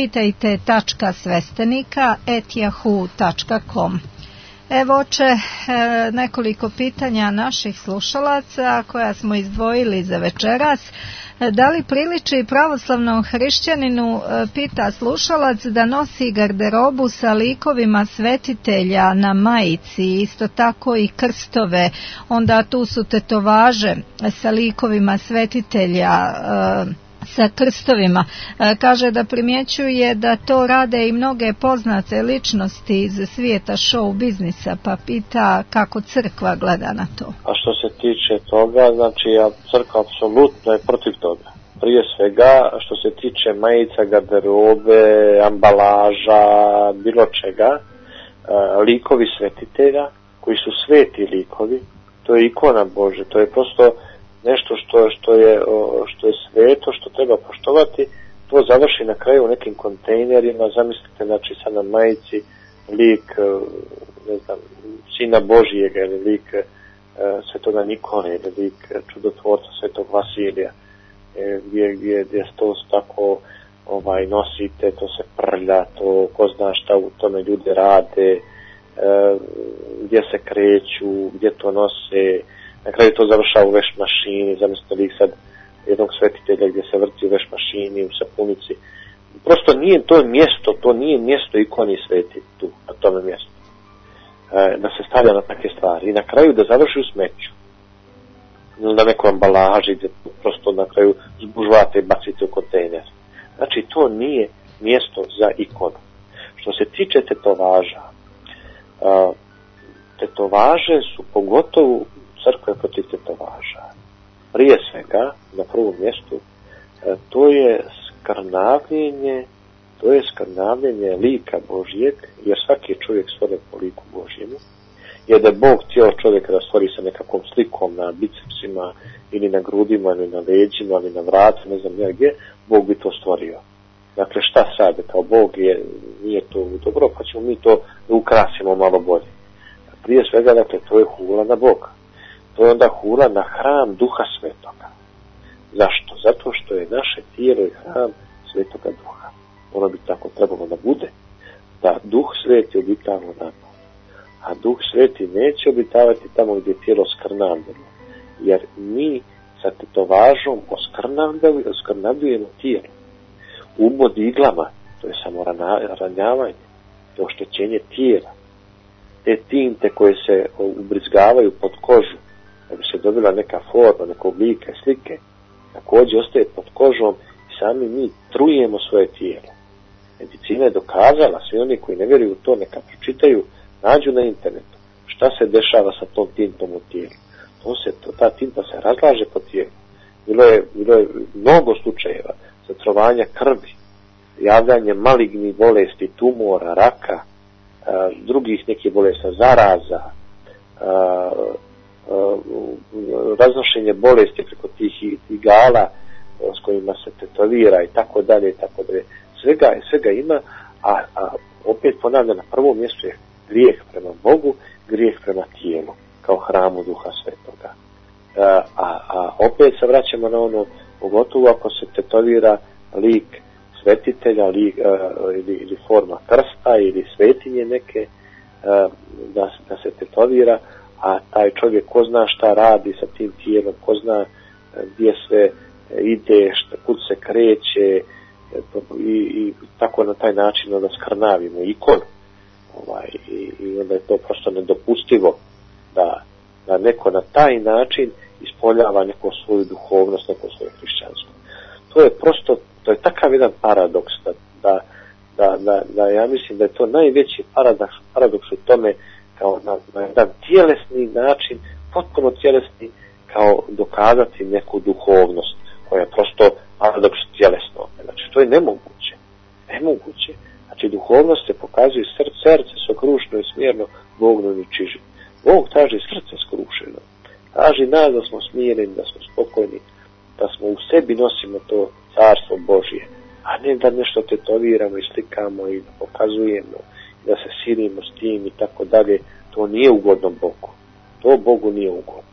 C: pitajte.svestenika@yahoo.com. Evo oče, nekoliko pitanja naših slušalaca koja smo izdvojili za večeras. Da li priliči pravoslavnom hrišćaninu, pita slušalac, da nosi garderobu sa likovima svetitelja na majici, isto tako i krstove, onda tu su tetovaže sa likovima svetitelja, sa krstovima. Kaže da primjećuje da to rade i mnoge poznate ličnosti iz svijeta show biznisa, pa pita kako crkva gleda na to.
D: A što se tiče toga, znači crkva apsolutno je protiv toga. Prije svega, što se tiče majica, garderobe, ambalaža, bilo čega, likovi svetitelja, koji su sveti likovi, to je ikona Bože, to je prosto nešto što je sveto, što treba poštovati, to završi na kraju u nekim kontejnerima. Zamislite, znači sad na majici lik, ne znam, Sina Božijega, ili lik Svetoga Nikole, ili lik čudotvorca Svetog Vasilija, gdje to tako nosite, to se prlja, to ko zna šta u tome ljudi rade, gdje se kreću, gdje to nose, na kraju to završava u veš mašini, zamislite li sad jednog svetitelja gdje se vrti u veš mašini, u sapunici. Prosto nije to mjesto, to nije mjesto ikoni sveti tu, na tome mjestu. Da se stavlja na takve stvari. I na kraju da završi u smeću. Ili na nekoj ambalaži gdje prosto na kraju zbužvate i bacite u kontejner. Znači to nije mjesto za ikonu. Što se tiče tetovaža, tetovaže su pogotovo crkve protiv tetovaža. Prije svega, na prvom mjestu, to je skrnavljenje lika Božijeg, jer svaki je čovjek stvoren po liku Božjemu, jer da je Bog htio čovjeka da stvori sa nekakvom slikom na bicepsima, ili na grudima, ili na leđima, ili na vratu, ne znam ja gdje, Bog bi to stvorio. Dakle, šta sad, kao Bog nije to dobro, pa ćemo mi to da ukrasimo malo bolje. Prije svega, dakle, to je hula na Boga. To je onda hula na hram Duha Svetoga. Zašto? Zato što je naše tijelo i hram Svetoga Duha. Ono bi tako trebalo da bude, da Duh Sveti obitava na nama. A Duh Sveti neće obitavati tamo gdje je tijelo skrnavljeno. Jer mi sa tetovažom oskrnavljujemo tijelo. Ubod iglama, to je samo ranjavanje, to je oštećenje tijela. Te tinte koje se ubrizgavaju pod kožu, da bi se dobila neka forma, neka oblika i slike, također ostaje pod kožom i sami mi trujemo svoje tijelo. Medicina je dokazala, svi oni koji ne vjeruju u to, neka pročitaju, nađu na internetu šta se dešava sa tom tintom u tijelu. Ta tinta se razlaže po tijelu. Bilo je mnogo slučajeva zatrovanja krvi, javljanje malignih bolesti, tumora, raka, drugih nekih bolesti, zaraza, raznošenje bolesti preko tih igala s kojima se tetovira i tako dalje i tako dalje. Svega ima, a opet ponavljam, na prvom mjestu je grijeh prema Bogu, grijeh prema tijelu, kao hramu Duha Svetoga. A opet se vraćamo na ono, pogotovo ako se tetovira lik svetitelja ili forma krsta ili svetinje neke, da se tetovira, a taj čovjek ko zna šta radi sa tim tijelom, ko zna gdje sve ide, kud se kreće, i tako na taj način onda skrnavimo ikonu. I onda je to prosto nedopustivo da neko na taj način ispoljava neku svoju duhovnost, neku svoju hrišćanstvo. To je takav jedan paradoks da ja mislim da je to najveći paradoks u tome, kao na jedan tjelesni način, potpuno tjelesni, kao dokazati neku duhovnost koja je prosto paradoks tjelesno. Znači to je nemoguće. Znači duhovnost se pokazuje srce skrušeno i smjerno, Bog ne čiži. Bog traži srce skrušeno. Traži nas da smo smireni, da smo spokojni, da smo u sebi nosimo to carstvo Božje, a ne da nešto tetoviramo i slikamo i da pokazujemo, da se silimo s tim i tako dalje. To nije ugodno Bogu. To Bogu nije ugodno.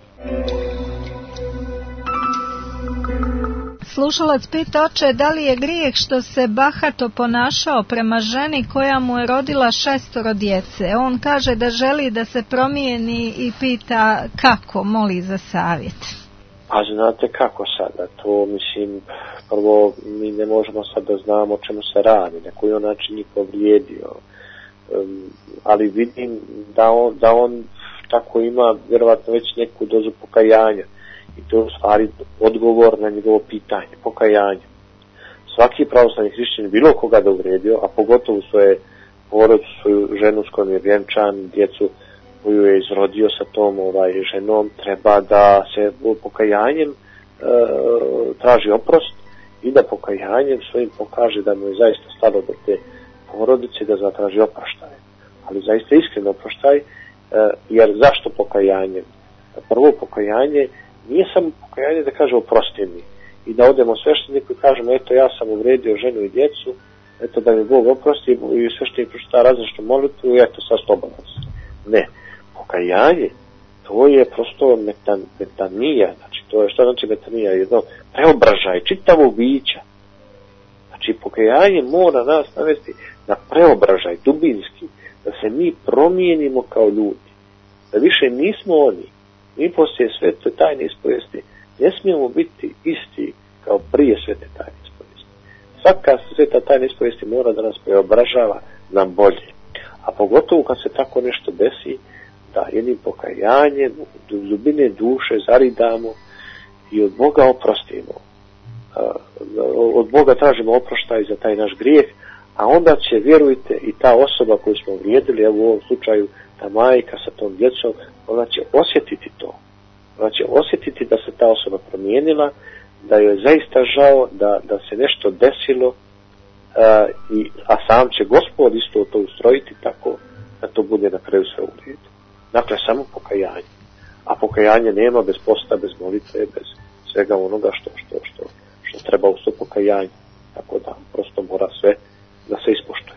C: Slušalac pita, oče, da li je grijeh što se bahato ponašao prema ženi koja mu je rodila 6 djece? On kaže da želi da se promijeni i pita kako, moli za savjet.
D: A znate kako sada? To mislim, prvo mi ne možemo sad da znamo o čemu se radi, na koji on način njih povrijedio. Ali vidim da on tako ima vjerovatno već neku dozu pokajanja. I to je u stvari odgovor na njegovo pitanje, pokajanje. Svaki pravoslavni hrišćanin bilo koga da uvrijedio, a pogotovo svoje porodicu, svoju ženu s kojom je vjenčan, djecu koju je izrodio sa tom ženom, treba da se pokajanjem traži oprost i da pokajanjem svojim pokaže da mu je zaista stalo do te porodice, da zatraži oproštaj. Ali zaista iskreno oproštaj, jer zašto pokajanjem? Prvo pokajanje nije samo pokajanje da kaže oprosti mi i da odemo svešteniku i kažemo eto ja sam uvrijedio ženu i djecu, eto da mi Bog oprosti i sveštenik pročita različnu molitvu i eto sad slobodan sam. Ne, pokajanje, to je prosto metanija, znači to je, šta znači metanija? Jedno preobražaj čitavog bića. Znači pokajanje mora nas navesti na preobražaj dubinski, da se mi promijenimo kao ljudi, da više nismo oni, mi poslije svete tajne ispovijesti ne smijemo biti isti kao prije svete tajne ispovijesti. Svaka sveta tajna ispovijesti mora da nas preobražava na bolje, a pogotovo kad se tako nešto desi, da jednim pokajanjem do dubine duše zaridamo i od Boga oprostimo, od Boga tražimo oproštaj za taj naš grijeh, a onda će, vjerujte, i ta osoba koju smo uvrijedili, evo u ovom slučaju ta majka sa tom djecom, ona će osjetiti to. Ona će osjetiti da se ta osoba promijenila, da joj je zaista žao, da se nešto desilo, a sam će Gospod isto to ustrojiti tako da to bude na kraju sve u redu. Dakle, samo pokajanje. A pokajanje nema bez posta, bez molitve, bez svega onoga što treba u to pokajanje. Tako da prosto mora sve da se ispoštuje.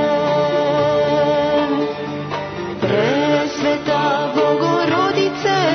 E: Presveta Bogorodice,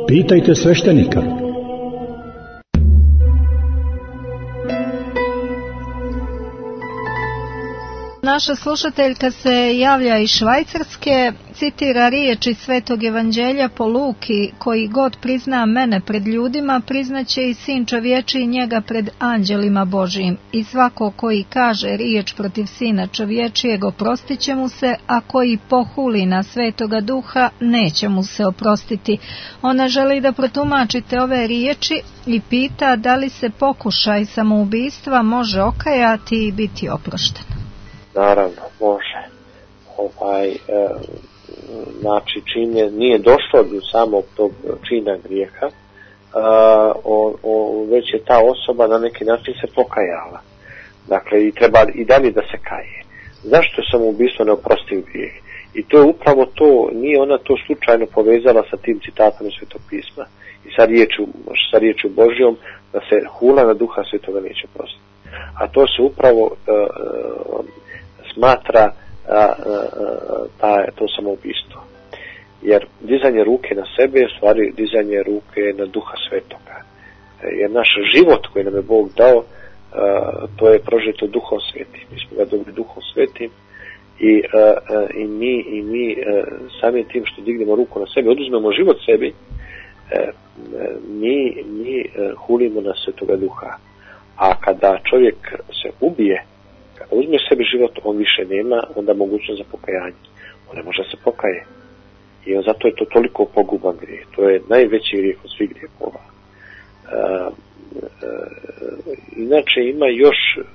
E: Pitajte sveštenika.
C: Naša slušateljka se javlja iz Švajcarske, citira riječi Svetog Evanđelja po Luki: koji god prizna mene pred ljudima, priznaće i Sin čovječiji njega pred anđelima Božijim. I svako koji kaže riječ protiv Sina čovječijeg, oprostit će mu se, a koji pohuli na Svetoga Duha, neće mu se oprostiti. Ona želi da protumačite ove riječi i pita da li se pokušaj samoubistva može okajati i biti oprošten.
D: Naravno, može. Znači, nije došlo do samog tog čina grijeha, već je ta osoba na neki način se pokajala. Dakle, i treba i dalje da se kaje. Zašto je samoubistvo neoprostiv grijeh? I to je upravo to, nije ona to slučajno povezala sa tim citatom iz Svetog pisma i sa riječu Božjom da se hula na Duha Svetoga neće oprostiti. A to se upravo smatra to samoubistvo. Jer dizanje ruke na sebe je u stvari dizanje ruke na Duha Svetoga. Jer naš život koji nam je Bog dao, to je prožeto Duhom Svetim. Mi smo ga dobili Duhom Svetim i mi samim tim što dignemo ruku na sebe, oduzmemo život sebi, mi hulimo na Svetoga Duha. A kada čovjek se ubije, kada uzme sebi život, on više nema onda mogućnost za pokajanje. On ne može se pokaje. I zato je to toliko poguban grijeh. To je najveći grijeh od svih grijehova. Inače ima još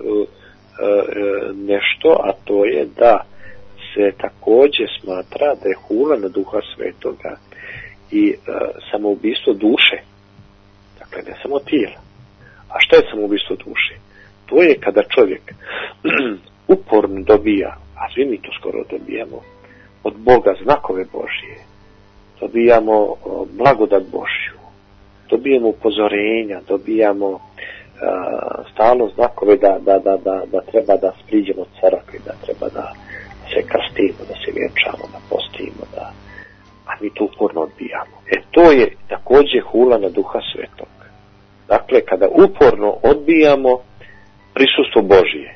D: nešto, a to je da se također smatra da je hula na Duha Svetoga i samoubistvo duše. Dakle, ne samo tijela. A šta je samoubistvo duše? To je kada čovjek uporno dobija, a svi mi to skoro dobijamo, od Boga znakove Božje, dobijamo blagodat Božju, dobijamo upozorenja, dobijamo stalno znakove da treba da priđemo crkvi, da treba da se krstimo, da se vjenčamo, da postimo, a mi to uporno odbijamo. To je također hula na Duha Svetog. Dakle, kada uporno odbijamo prisustvo Božije.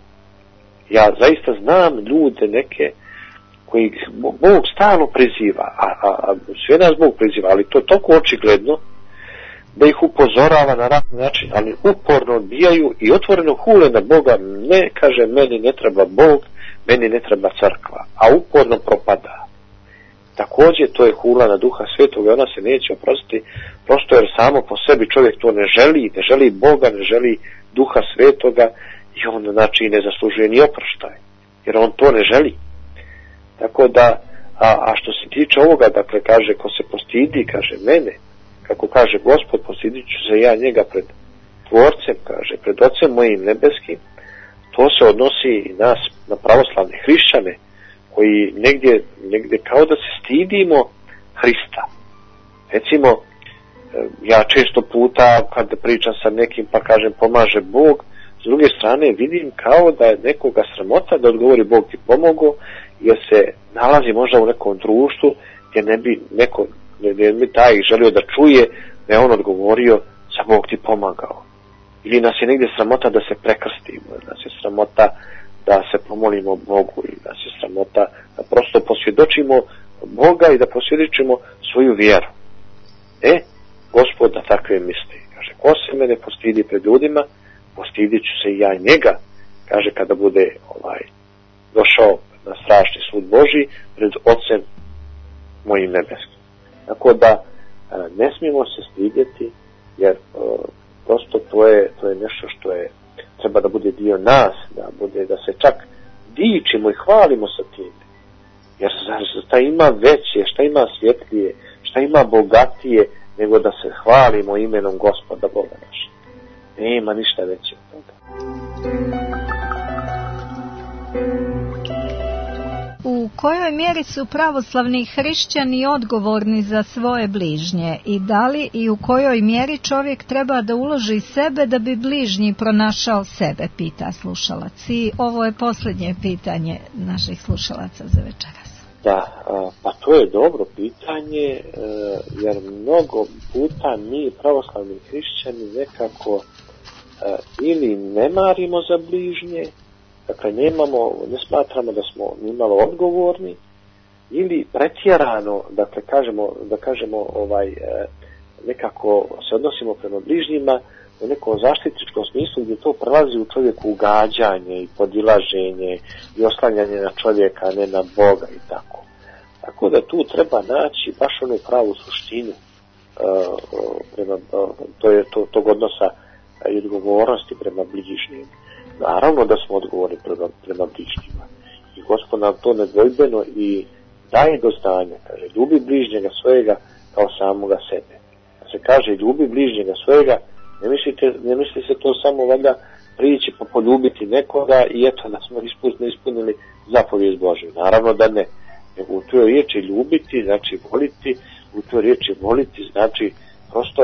D: Ja zaista znam ljude neke koji Bog stalno priziva, a sve nas Bog priziva, ali to je toliko očigledno da ih upozorava na razni način, ali uporno odbijaju i otvoreno hule na Boga. Ne, kaže, meni ne treba Bog, meni ne treba crkva, a uporno propada. Također to je hula na Duha Svetoga i ona se neće oprostiti, prosto jer samo po sebi čovjek to ne želi Boga, ne želi Duha Svetoga i on znači ne zaslužuje ni oproštaj, jer on to ne želi. Tako da, a što se tiče ovoga, dakle kaže, ko se postidi, kaže mene, kako kaže Gospod, postidit ću se ja njega pred Tvorcem, kaže, pred Ocem mojim nebeskim. To se odnosi i nas na pravoslavne hrišćane, koji negdje kao da se stidimo Hrista. Recimo, ja često puta kad pričam sa nekim pa kažem pomaže Bog, s druge strane vidim kao da je nekoga sramota da odgovori Bog ti pomogao, jer se nalazi možda u nekom društvu gdje ne bi neko, ne bi taj želio da čuje da je on odgovorio za Bog ti pomagao. Ili nas je negdje sramota da se prekrstimo, nas je sramota da se pomolimo Bogu, i nas je sramota da prosto posvjedočimo Boga i da posvjedočimo svoju vjeru. Gospod na takve misli. Kaže, ko se mene postidi pred ljudima, postidit ću se i ja njega, kaže, kada bude došao na strašni sud Božji pred Ocem mojim nebeskim. Tako da ne smijemo se stidjeti, jer prosto to je nešto što je treba da bude dio nas, da se čak dičimo i hvalimo sa tim. Jer šta ima veće, šta ima svjetlije, šta ima bogatije nego da se hvalimo imenom Gospoda Boga naša. Nema ništa veće od toga.
C: U kojoj mjeri su pravoslavni hrišćani odgovorni za svoje bližnje i da li i u kojoj mjeri čovjek treba da uloži sebe da bi bližnji pronašao sebe, pita slušalac. I ovo je posljednje pitanje naših slušalaca za večeras.
D: Da, pa to je dobro pitanje, jer mnogo puta mi pravoslavni hrišćani nekako ili ne marimo za bližnje, dakle ne smatramo da smo nimalo odgovorni, ili pretjerano, dakle kažemo nekako se odnosimo prema bližnjima u nekom zaštitničkom smislu gdje to prelazi u čovjeku ugađanje i podilaženje i oslanjanje na čovjeka, a ne na Boga i tako. Tako da tu treba naći baš onu pravu suštinu tog odnosa i odgovornosti prema bližnjim. Naravno da smo odgovorni prema bližnjima. I Gospod nam to nedvojbeno i daje do znanja. Kaže, ljubi bližnjega svojega kao samoga sebe. Kad se kaže ljubi bližnjega svojega, ne misli se to samo valjda prići pa poljubiti nekoga i eto da smo ispunili zapovijest Božju. Naravno da ne. Nego u toj riječi ljubiti znači voliti, u toj riječi voliti znači prosto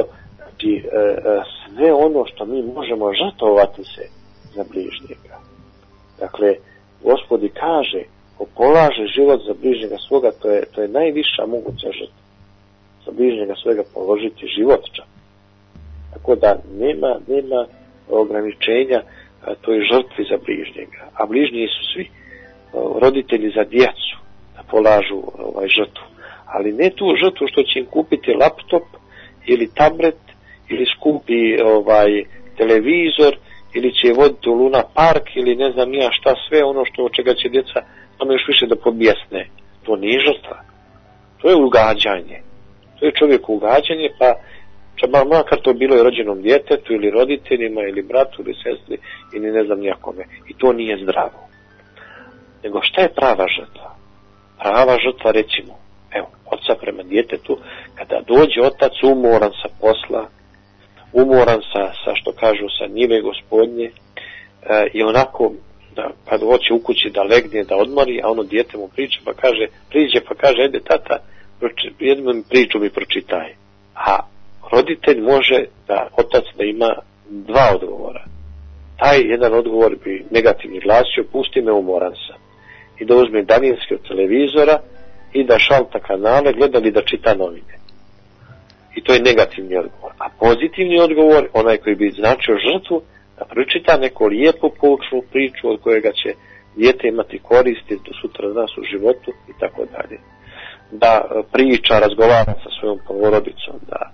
D: sve ono što mi možemo žrtvovati se za bližnjega. Dakle, Gospodi kaže, ko polaže život za bližnjega svoga, to je najviša moguća žrtva. Za bližnjega svega položiti život čak. Tako da nema ograničenja toj žrtvi za bližnjega. A bližnji su svi roditelji za djecu da polažu žrtvu. Ali ne tu žrtvu što će im kupiti laptop ili tablet ili skupi televizor ili će voditi u Luna Park ili ne znam ja šta sve ono od čega će djeca samo još više da pobjesne. To nije žrtva. To je ugađanje. To je čovjek ugađanje, pa makar to bilo i rođenom djetetu ili roditeljima ili bratu ili sestri ili ne znam jakome. I to nije zdravo. Nego šta je prava žrtva? Prava žrtva, recimo, evo, oca prema djetetu, kada dođe otac umoran sa posla, umoran sa što kažu sa njive Gospodnje, i onako kad hoće u kući da legne, da odmori, a ono dijete mu priđe pa kaže, ajde tata, jednu priču mi pročitaj. A roditelj može otac da ima dva odgovora. Taj jedan odgovor bi negativni glasio, pusti me, umoran sam. I da uzme daljinski od televizora i da šalta kanale, gleda li da čita novine. I to je negativni odgovor. A pozitivni odgovor, onaj koji bi značio žrtvu, da pročita neku lijepu poučnu priču od kojega će dijete imati koristi do sutra nas u životu i tako dalje. Da priča, razgovara sa svojom porodicom,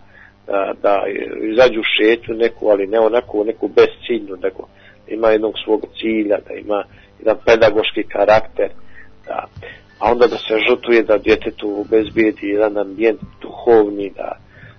D: da izađu u šetnju neku, ali ne onako neku bezciljnu, nego ima jednog svog cilja, da ima jedan pedagoški karakter, a onda da se žrtvuje da djetetu obezbijedi jedan ambijent duhovni, da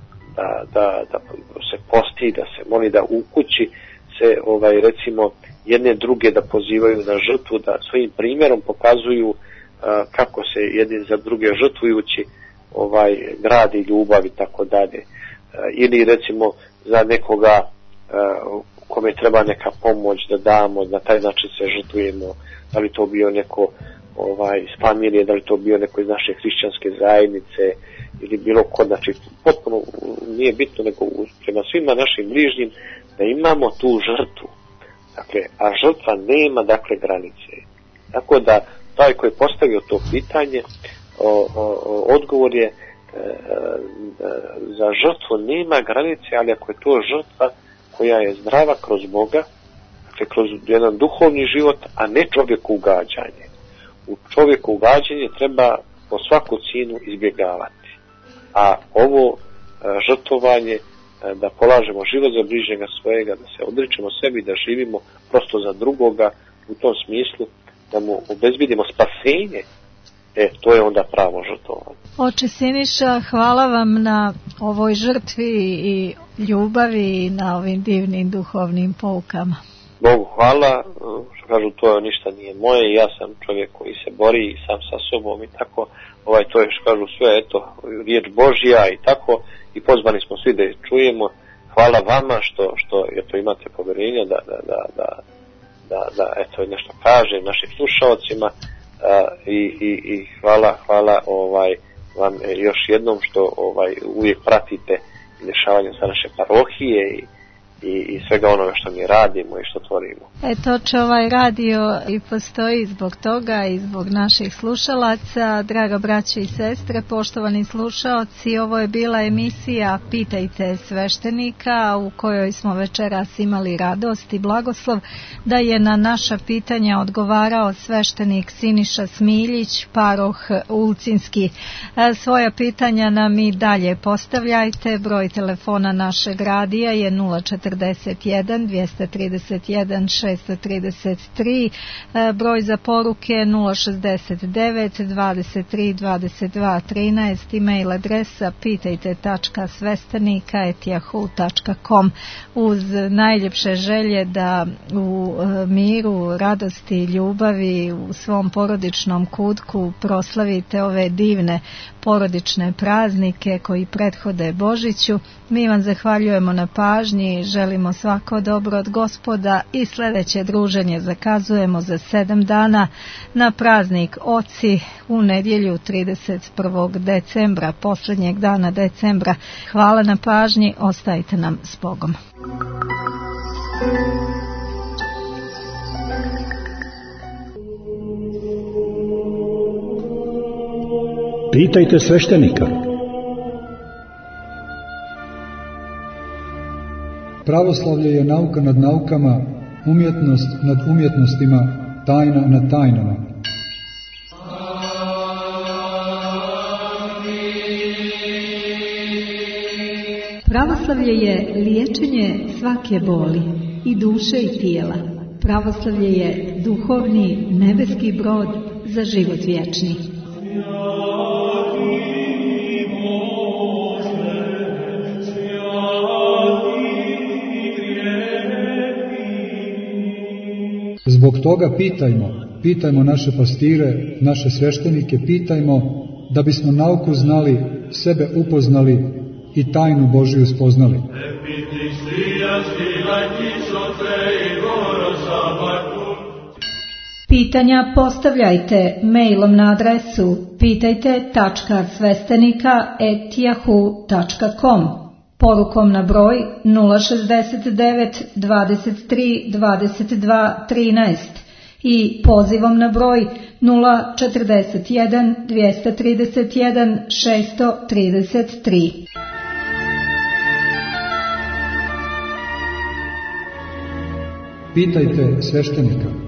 D: se posti, da se moli, da u kući se recimo jedne druge da pozivaju na žrtvu, da svojim primjerom pokazuju kako se jedni za druge žrtvujući gradi ljubav i tako dalje. Ili recimo za nekoga kome treba neka pomoć da damo, na taj način se žrtvujemo, da li to bio neko iz familije, da li to bio neko iz naše hrišćanske zajednice ili bilo kod, znači potpuno nije bitno, nego prema svima našim bližnjim da imamo tu žrtvu. Dakle, a žrtva nema dakle granice. Tako da taj koji je postavio to pitanje, odgovor je za žrtvu nema granice, ali ako je to žrtva koja je zdrava kroz Boga, dakle kroz jedan duhovni život, a ne čovjeku ugađanje. U čovjeku ugađanje treba po svaku cijenu izbjegavati. A ovo žrtvovanje, da polažemo život za bližnjega svojega, da se odričemo sebi, da živimo prosto za drugoga, u tom smislu da mu obezbedimo spasenje, to je onda pravo žrtvovanje.
C: Oče Siniša, hvala vam na ovoj žrtvi i ljubavi i na ovim divnim duhovnim poukama.
D: Bogu hvala, što kažu, to ništa nije moje, ja sam čovjek koji se bori sam sa sobom i tako, to je što kažu sve, riječ Božja i tako, i pozvani smo svi da je čujemo. Hvala vama što imate povjerenja da nešto kaže našim slušalcima, i hvala vam još jednom što uvijek pratite dešavanje sa naše parohije i svega onoga što mi radimo i što tvorimo.
C: Eto, ovaj radio i postoji zbog toga i zbog naših slušalaca. Draga braćo i sestre, poštovani slušaoci, ovo je bila emisija Pitajte sveštenika, u kojoj smo večeras imali radost i blagoslov da je na naša pitanja odgovarao sveštenik Siniša Smiljić, paroh Ulcinski. Svoja pitanja nam i dalje postavljajte. Broj telefona našeg radija je 041 231 633, broj za poruke 069 23 22 13, e-mail adresa pitajte.sveštenika@yahoo.com. Uz najljepše želje da u miru, radosti, ljubavi u svom porodičnom kutku proslavite ove divne porodične praznike koji prethode Božiću. Mi vam zahvaljujemo na pažnji, želimo svako dobro od Gospoda i sljedeće druženje zakazujemo za 7 dana na praznik Oci u nedjelju 31. decembra, posljednjeg dana decembra. Hvala na pažnji, ostajte nam s Bogom.
E: Pitajte sveštenika.
B: Pravoslavlje je nauka nad naukama, umjetnost nad umjetnostima, tajna nad tajnama.
C: Pravoslavlje je liječenje svake boli, i duše i tijela. Pravoslavlje je duhovni nebeski brod za život vječni.
B: Zbog toga pitajmo naše pastire, naše sveštenike, pitajmo da bismo nauku znali, sebe upoznali i tajnu Božiju spoznali.
C: Pitanja postavljajte mailom na adresu pitajte.sveštenika@yahoo.com, porukom na broj 069 23 22 13 i pozivom na broj 041 231 633.
B: Pitajte sveštenika.